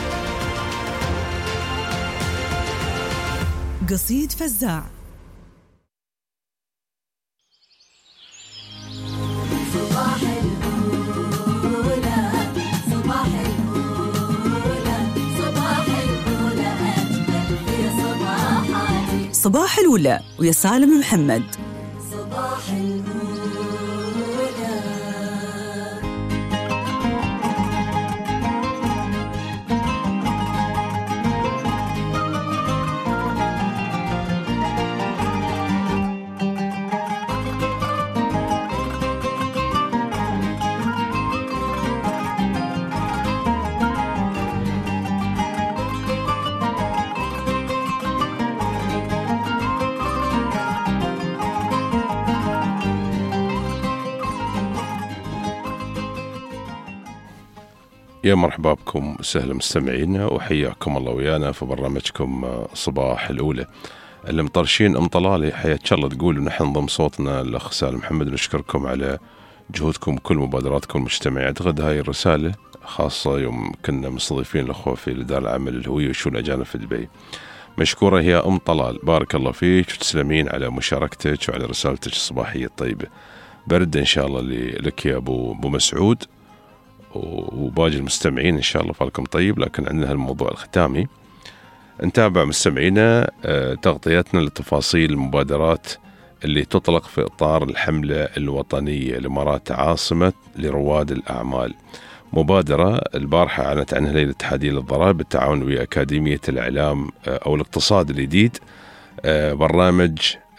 Speaker 1: قصيد فزاع. صباح الأولى ويا سالم محمد.
Speaker 2: صباح الأولى.
Speaker 3: يا مرحبا بكم وسهلا مستمعينا وحياكم الله ويانا في برنامجكم صباح الأولى. اللي مطرشين أم طلالي حياك الله تقول ونحن ضم صوتنا الأخ سالم محمد، نشكركم على جهودكم وكل مبادراتكم المجتمعية. أعتقد هاي الرسالة خاصة يوم كنا مستضيفين الأخوة في دار العمل الهوية وشؤون الأجانب في دبي. مشكورة هي أم طلال، بارك الله فيك وتسلمين على مشاركتك وعلى رسالتك الصباحية الطيبة. برد إن شاء الله لك يا أبو مسعود وباقي المستمعين إن شاء الله فالكم طيب. لكن عندنا الموضوع الختامي، نتابع مستمعينا تغطيتنا لتفاصيل المبادرات اللي تطلق في إطار الحملة الوطنية الإمارات عاصمة لرواد الأعمال. مبادرة البارحة أعلنت عنها لجنة الاتحادية للضرائب بالتعاون ويا أكاديمية الإعلام أو الاقتصاد الجديد، برنامج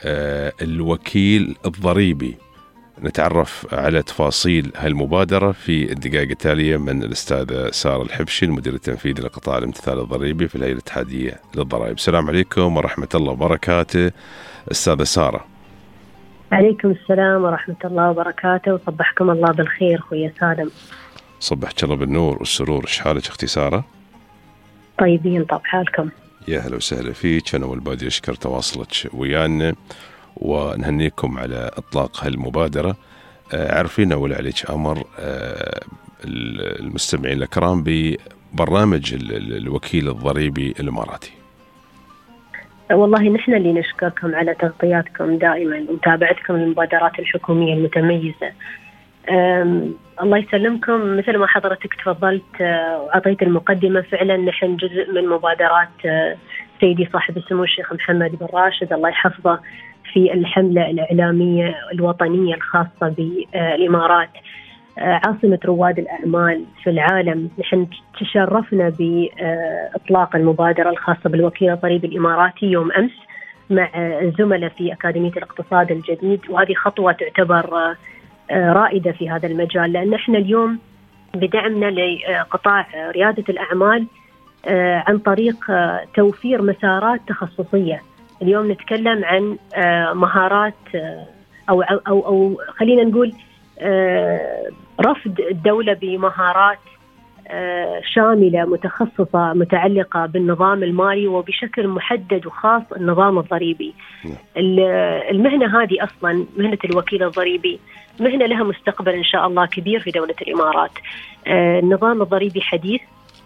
Speaker 3: الوكيل الضريبي. نتعرف على تفاصيل هالمبادرة في الدقائق التالية من الأستاذة سارة الحبشي المدير التنفيذي لقطاع الامتثال الضريبي في الهيئة الاتحادية للضرائب. السلام عليكم ورحمة الله وبركاته أستاذة سارة.
Speaker 21: عليكم السلام ورحمة الله وبركاته، وصبحكم الله بالخير خويا سالم.
Speaker 3: صبحك الله بالنور والسرور. إيش حالك أختي سارة؟
Speaker 21: طيبين طب حالكم؟
Speaker 3: يا هلا وسهلا فيك. أنا والبادي أشكر تواصلك ويانا ونهنيكم على إطلاق هالمبادرة. عارفين ولا عليك أمر المستمعين الكرام ببرنامج الوكيل الضريبي الإماراتي؟
Speaker 21: والله نحن اللي نشكركم على تغطياتكم دائما ومتابعتكم للمبادرات الحكومية المتميزة. الله يسلمكم، مثل ما حضرتك تفضلت وعطيت المقدمة، فعلا نحن جزء من مبادرات سيدي صاحب السمو الشيخ محمد بن راشد الله يحفظه في الحملة الإعلامية الوطنية الخاصة بالإمارات عاصمة رواد الأعمال في العالم. نحن تشرفنا بإطلاق المبادرة الخاصة بالوكيل الضريبي الإماراتي يوم أمس مع الزملاء في أكاديمية الاقتصاد الجديد، وهذه خطوة تعتبر رائدة في هذا المجال، لأن احنا اليوم بدعمنا لقطاع ريادة الأعمال عن طريق توفير مسارات تخصصية. اليوم نتكلم عن مهارات أو خلينا نقول رفض الدولة بمهارات شاملة متخصصة متعلقة بالنظام المالي وبشكل محدد وخاص النظام الضريبي. المهنة هذه أصلا مهنة الوكيل الضريبي مهنة لها مستقبل إن شاء الله كبير في دولة الإمارات. النظام الضريبي حديث،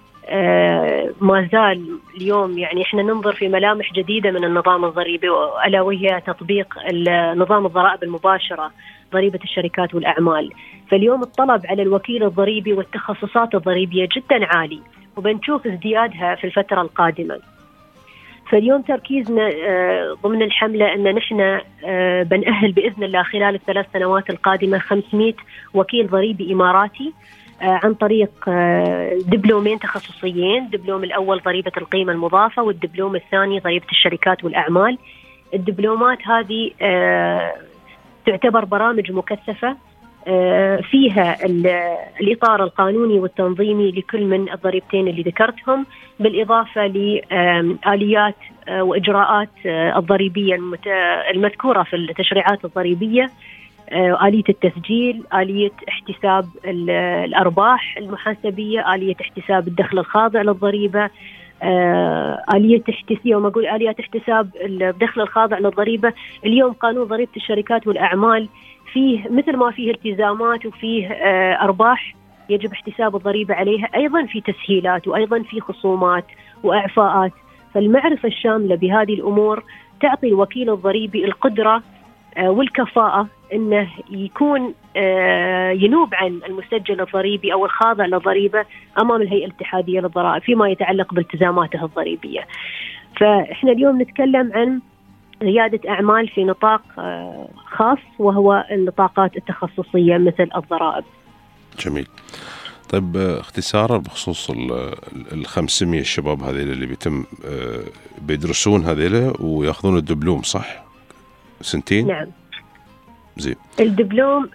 Speaker 21: ما زال اليوم يعني احنا ننظر في ملامح جديدة من النظام الضريبي، ألا وهي تطبيق نظام الضرائب المباشرة، ضريبة الشركات والأعمال. فاليوم الطلب على الوكيل الضريبي والتخصصات الضريبية جدا عالي، وبنشوف ازديادها في الفترة القادمة. فاليوم تركيزنا ضمن الحملة أن نحن بنأهل بإذن الله خلال ال3 سنوات القادمة 500 وكيل ضريبي إماراتي عن طريق دبلومين تخصصيين. دبلوم الأول ضريبة القيمة المضافة، والدبلوم الثاني ضريبة الشركات والأعمال. الدبلومات هذه تعتبر برامج مكثفة فيها الإطار القانوني والتنظيمي لكل من الضريبتين اللي ذكرتهم، بالإضافة لآليات وإجراءات الضريبية المذكورة في التشريعات الضريبية، آلية التسجيل، آلية احتساب الأرباح المحاسبية، آلية احتساب الدخل الخاضع للضريبة، آلية يوم أقول آليات احتساب الدخل الخاضع للضريبة. اليوم قانون ضريبة الشركات والأعمال فيه مثل ما فيه التزامات وفيه أرباح يجب احتساب الضريبة عليها، أيضا في تسهيلات وأيضا في خصومات وإعفاءات. فالمعرفة الشاملة بهذه الأمور تعطي الوكيل الضريبي القدرة والكفاءة أنه يكون ينوب عن المسجل الضريبي أو الخاضع للضريبة أمام الهيئة الاتحادية للضرائب فيما يتعلق بالتزاماته الضريبية. فإحنا اليوم نتكلم عن ريادة أعمال في نطاق خاص، وهو النطاقات التخصصية مثل الضرائب.
Speaker 3: جميل. طيب اختصارا بخصوص 500 الشباب هذيل اللي بيتم بيدرسون هذيل وياخذون الدبلوم، صح؟ 2 سنين؟
Speaker 21: نعم.
Speaker 3: زين.
Speaker 21: الدبلوم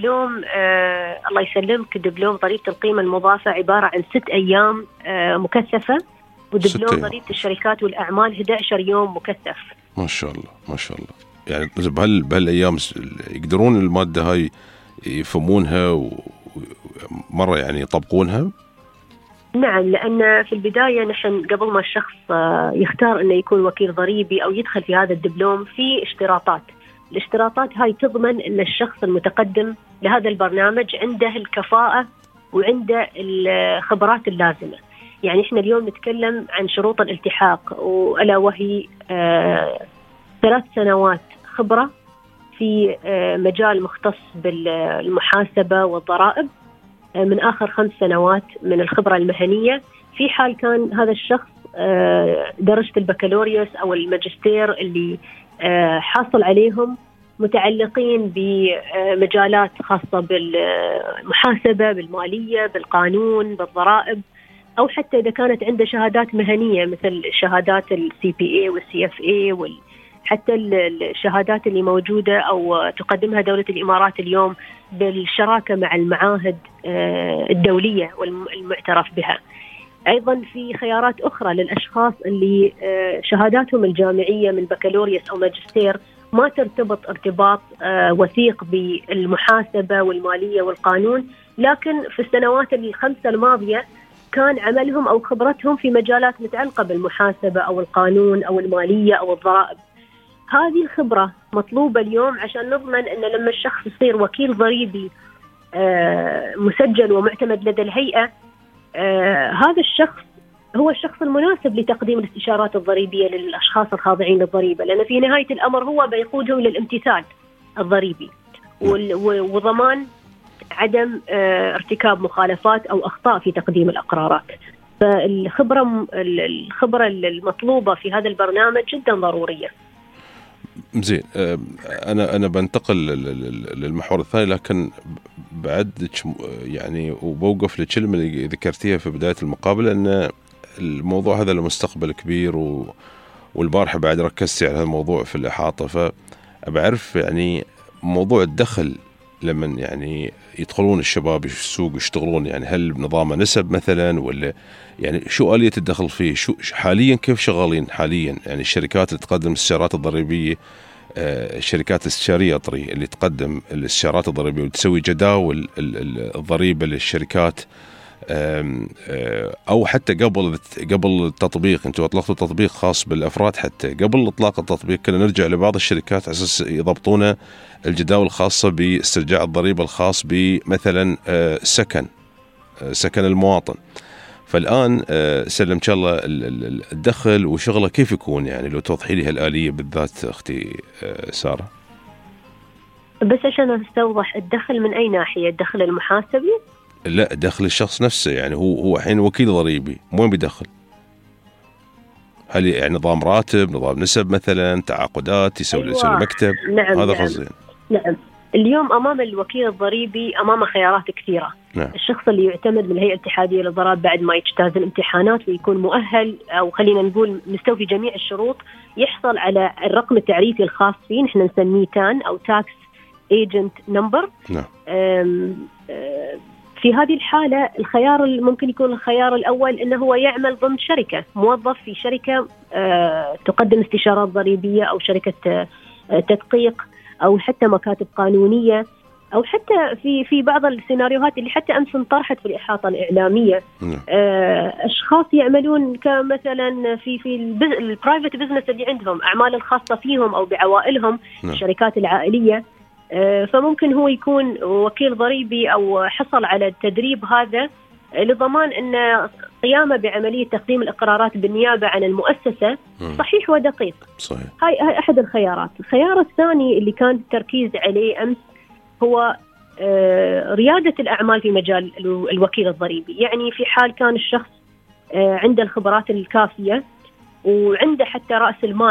Speaker 21: الله يسلمك، الدبلوم ضريبة القيمة المضافة عبارة عن 6 أيام مكثفة، ودبلوم ضريبة الشركات والأعمال 11 يوم مكثف.
Speaker 3: ما شاء الله ما شاء الله. يعني بهالأيام يقدرون المادة هاي يفهمونها ومرة يعني يطبقونها؟
Speaker 21: نعم، لأن في البداية نحن قبل ما الشخص يختار أنه يكون وكيل ضريبي أو يدخل في هذا الدبلوم في اشتراطات. الاشتراطات هاي تضمن أن الشخص المتقدم لهذا البرنامج عنده الكفاءة وعنده الخبرات اللازمة. يعني إحنا اليوم نتكلم عن شروط الالتحاق، وألا وهي 3 سنوات خبرة في مجال مختص بالمحاسبة والضرائب، من آخر 5 سنوات من الخبرة المهنية في حال كان هذا الشخص درجة البكالوريوس أو الماجستير اللي حاصل عليهم متعلقين بمجالات خاصة بالمحاسبة، بالمالية، بالقانون، بالضرائب، أو حتى إذا كانت عنده شهادات مهنية مثل شهادات CPA والCFA حتى الشهادات اللي موجودة أو تقدمها دولة الإمارات اليوم بالشراكة مع المعاهد الدولية والمعترف بها. أيضا في خيارات أخرى للأشخاص اللي شهاداتهم الجامعية من بكالوريوس أو ماجستير ما ترتبط ارتباط وثيق بالمحاسبة والمالية والقانون، لكن في السنوات ال5 الماضية كان عملهم أو خبرتهم في مجالات متعلقة بالمحاسبة أو القانون أو المالية أو الضرائب. هذه الخبرة مطلوبة اليوم عشان نضمن أن لما الشخص يصير وكيل ضريبي مسجل ومعتمد لدى الهيئة، هذا الشخص هو الشخص المناسب لتقديم الاستشارات الضريبية للأشخاص الخاضعين للضريبة، لأن في نهاية الأمر هو بيقودهم للامتثال الضريبي وضمان عدم ارتكاب مخالفات أو أخطاء في تقديم الأقرارات. فالخبرة المطلوبة في هذا البرنامج جدا ضرورية.
Speaker 3: زين. أنا بنتقل للمحور الثاني، لكن بعد يعني وبوقف للكلمة اللي ذكرتيها في بداية المقابلة أن الموضوع هذا له مستقبل كبير، والبارحة بعد ركزتي على هذا الموضوع في الإحاطة. فأعرف يعني موضوع الدخل لما يعني يدخلون الشباب السوق يشتغلون، يعني هل بنظام نسب مثلا، ولا يعني شو آلية الدخل فيه؟ شو حاليا كيف شغالين حاليا؟ يعني الشركات اللي تقدم الاستشارات الضريبية، الشركات الاستشارية اللي تقدم الاستشارات الضريبية وتسوي جداول الضريبة للشركات، أو حتى قبل التطبيق، أنتوا أطلقتوا تطبيق خاص بالأفراد، حتى قبل إطلاق التطبيق كنا نرجع لبعض الشركات على أساس يضبطون الجداول الخاصة باسترجاع الضريبة الخاص بمثلا سكن المواطن. فالآن سلم إن شاء الله الدخل وشغله كيف يكون؟ يعني لو توضحي لي هالآلية بالذات أختي سارة.
Speaker 21: بس عشان أستوضح، الدخل من أي ناحية؟ الدخل المحاسبي؟
Speaker 3: لا، دخل الشخص نفسه. يعني هو الحين وكيل ضريبي، وين بيدخل؟ هل يعني نظام راتب، نظام نسب مثلا، تعاقدات، يسوي مكتب؟
Speaker 21: نعم،
Speaker 3: هذا قصدي.
Speaker 21: نعم. اليوم أمام الوكيل الضريبي أمامه خيارات كثيرة.
Speaker 3: نعم.
Speaker 21: الشخص اللي يعتمد من الهيئة الاتحادية للضرائب بعد ما يجتاز الامتحانات ويكون مؤهل، أو خلينا نقول مستوفي جميع الشروط، يحصل على الرقم التعريفي الخاص فيه، نحن نسميه تان أو تاكس ايجنت نمبر.
Speaker 3: نعم.
Speaker 21: في هذه الحالة الخيار ممكن يكون الخيار الأول أنه هو يعمل ضمن شركة، موظف في شركة تقدم استشارات ضريبية، أو شركة تدقيق، أو حتى مكاتب قانونية، أو حتى في بعض السيناريوهات اللي حتى أمس انطرحت في الإحاطة الإعلامية، أشخاص يعملون كمثلا في البرايفت بزنس اللي عندهم أعمال الخاصة فيهم أو بعوائلهم، الشركات العائلية. فممكن هو يكون وكيل ضريبي أو حصل على التدريب هذا لضمان أن قيامه بعملية تقديم الإقرارات بالنيابة عن المؤسسة صحيح ودقيق.
Speaker 3: صحيح.
Speaker 21: هاي أحد الخيارات. الخيار الثاني اللي كان التركيز عليه أمس هو ريادة الأعمال في مجال الوكيل الضريبي. يعني في حال كان الشخص عنده الخبرات الكافية وعنده حتى رأس المال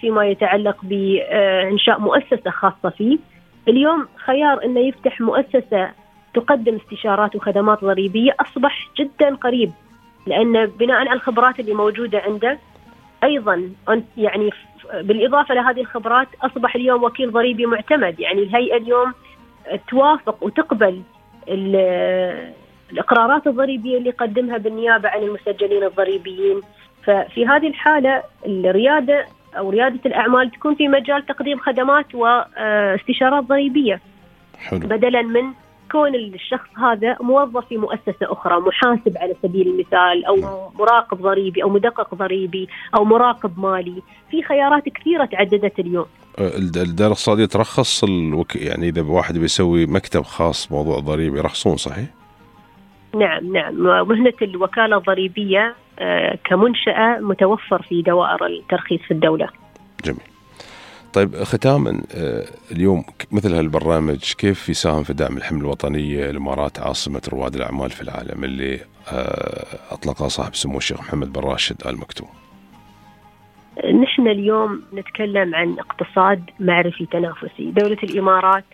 Speaker 21: فيما يتعلق بإنشاء مؤسسة خاصة فيه. اليوم خيار أنه يفتح مؤسسة تقدم استشارات وخدمات ضريبية أصبح جدا قريب، لأن بناء على الخبرات اللي موجودة عنده أيضا يعني بالإضافة لهذه الخبرات أصبح اليوم وكيل ضريبي معتمد. يعني الهيئة اليوم توافق وتقبل الإقرارات الضريبية اللي يقدمها بالنيابة عن المسجلين الضريبيين. ففي هذه الحالة الريادة أو ريادة الأعمال تكون في مجال تقديم خدمات واستشارات ضريبية، بدلا من كون الشخص هذا موظف في مؤسسة أخرى، محاسب على سبيل المثال، أو مراقب ضريبي، أو مدقق ضريبي، أو مراقب مالي. في خيارات كثيرة تعددت اليوم.
Speaker 3: الدائرة الاقتصادية ترخص يعني إذا واحد بيسوي مكتب خاص موضوع ضريبي يرخصون، صحيح؟
Speaker 21: نعم. مهنة الوكالة الضريبية كمنشأة متوفر في دوائر الترخيص في الدولة.
Speaker 3: جميل. طيب ختاما، اليوم مثل هالبرنامج كيف يساهم في دعم الحملة الوطنية الإمارات عاصمة رواد الأعمال في العالم اللي أطلقها صاحب سمو الشيخ محمد بن راشد آل مكتوم؟
Speaker 21: نحن اليوم نتكلم عن اقتصاد معرفي تنافسي. دولة الإمارات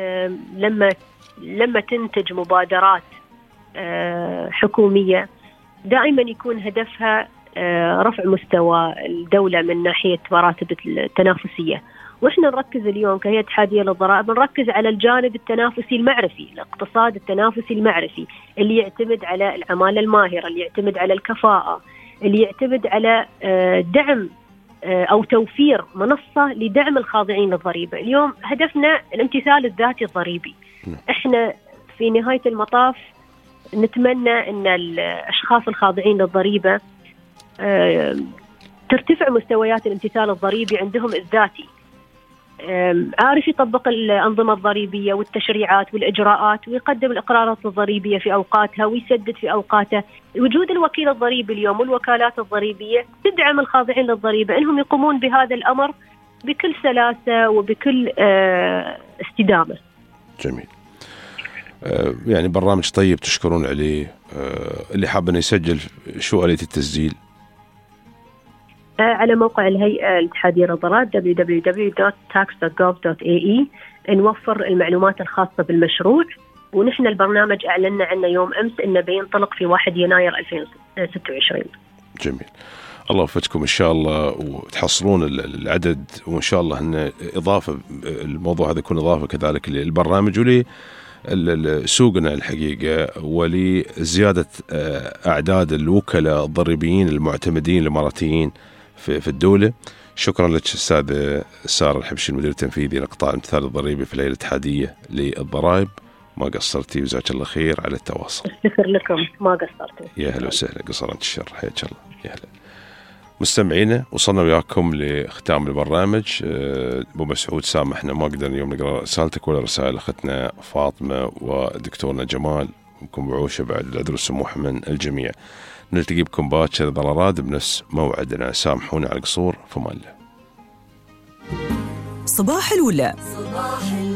Speaker 21: لما تنتج مبادرات حكومية دائما يكون هدفها رفع مستوى الدولة من ناحية مراتب التنافسية، وإحنا نركز اليوم كهيئة اتحادية للضرائب نركز على الجانب التنافسي المعرفي، الاقتصاد التنافسي المعرفي اللي يعتمد على العمالة الماهرة، اللي يعتمد على الكفاءة، اللي يعتمد على دعم أو توفير منصة لدعم الخاضعين للضريبة. اليوم هدفنا الامتثال الذاتي الضريبي. إحنا في نهاية المطاف نتمنى أن الأشخاص الخاضعين للضريبة ترتفع مستويات الامتثال الضريبي عندهم الذاتي، عارف يطبق الأنظمة الضريبية والتشريعات والإجراءات، ويقدم الإقرارات الضريبية في أوقاتها ويسدد في أوقاته. وجود الوكيل الضريبي اليوم والوكالات الضريبية تدعم الخاضعين للضريبة أنهم يقومون بهذا الأمر بكل سلاسة وبكل استدامة.
Speaker 3: جميل. يعني برنامج طيب تشكرون عليه. اللي حاب أن يسجل شو آلية التسجيل؟
Speaker 21: على موقع الهيئة الاتحادية للضرائب www.tax.gov.ae نوفر المعلومات الخاصة بالمشروع، ونحن البرنامج أعلنا عنه يوم أمس إنه بينطلق في 1 يناير 2026.
Speaker 3: جميل. الله يوفقكم إن شاء الله وتحصلون العدد، وإن شاء الله أن إضافة الموضوع هذا يكون إضافة كذلك للبرنامج ولسوقنا الحقيقة، ولزيادة أعداد الوكلاء الضريبيين المعتمدين الإماراتيين في الدولة. شكرا لك أستاذ سارة الحبشي المدير التنفيذي لقطاع الامتثال الضريبي في الهيئة الاتحادية للضرائب. ما قصرتي وجزاك الله خير على التواصل.
Speaker 21: شكر لكم، ما قصرتوا.
Speaker 3: يا هلا وسهلا. قصرت الشر، حياك الله. يا هلا مستمعينا، وصلنا وياكم لختام البرنامج. أبو مسعود سامحنا ما قدرنا اليوم نقرأ رسالتك ولا رسائل أختنا فاطمة ودكتورنا جمال وكم بعوشة بعد العذر والسموح من الجميع. نلتقي بكم باكر ضررات بنفس موعدنا. سامحونا على القصور، فما الله.
Speaker 1: صباح الولا.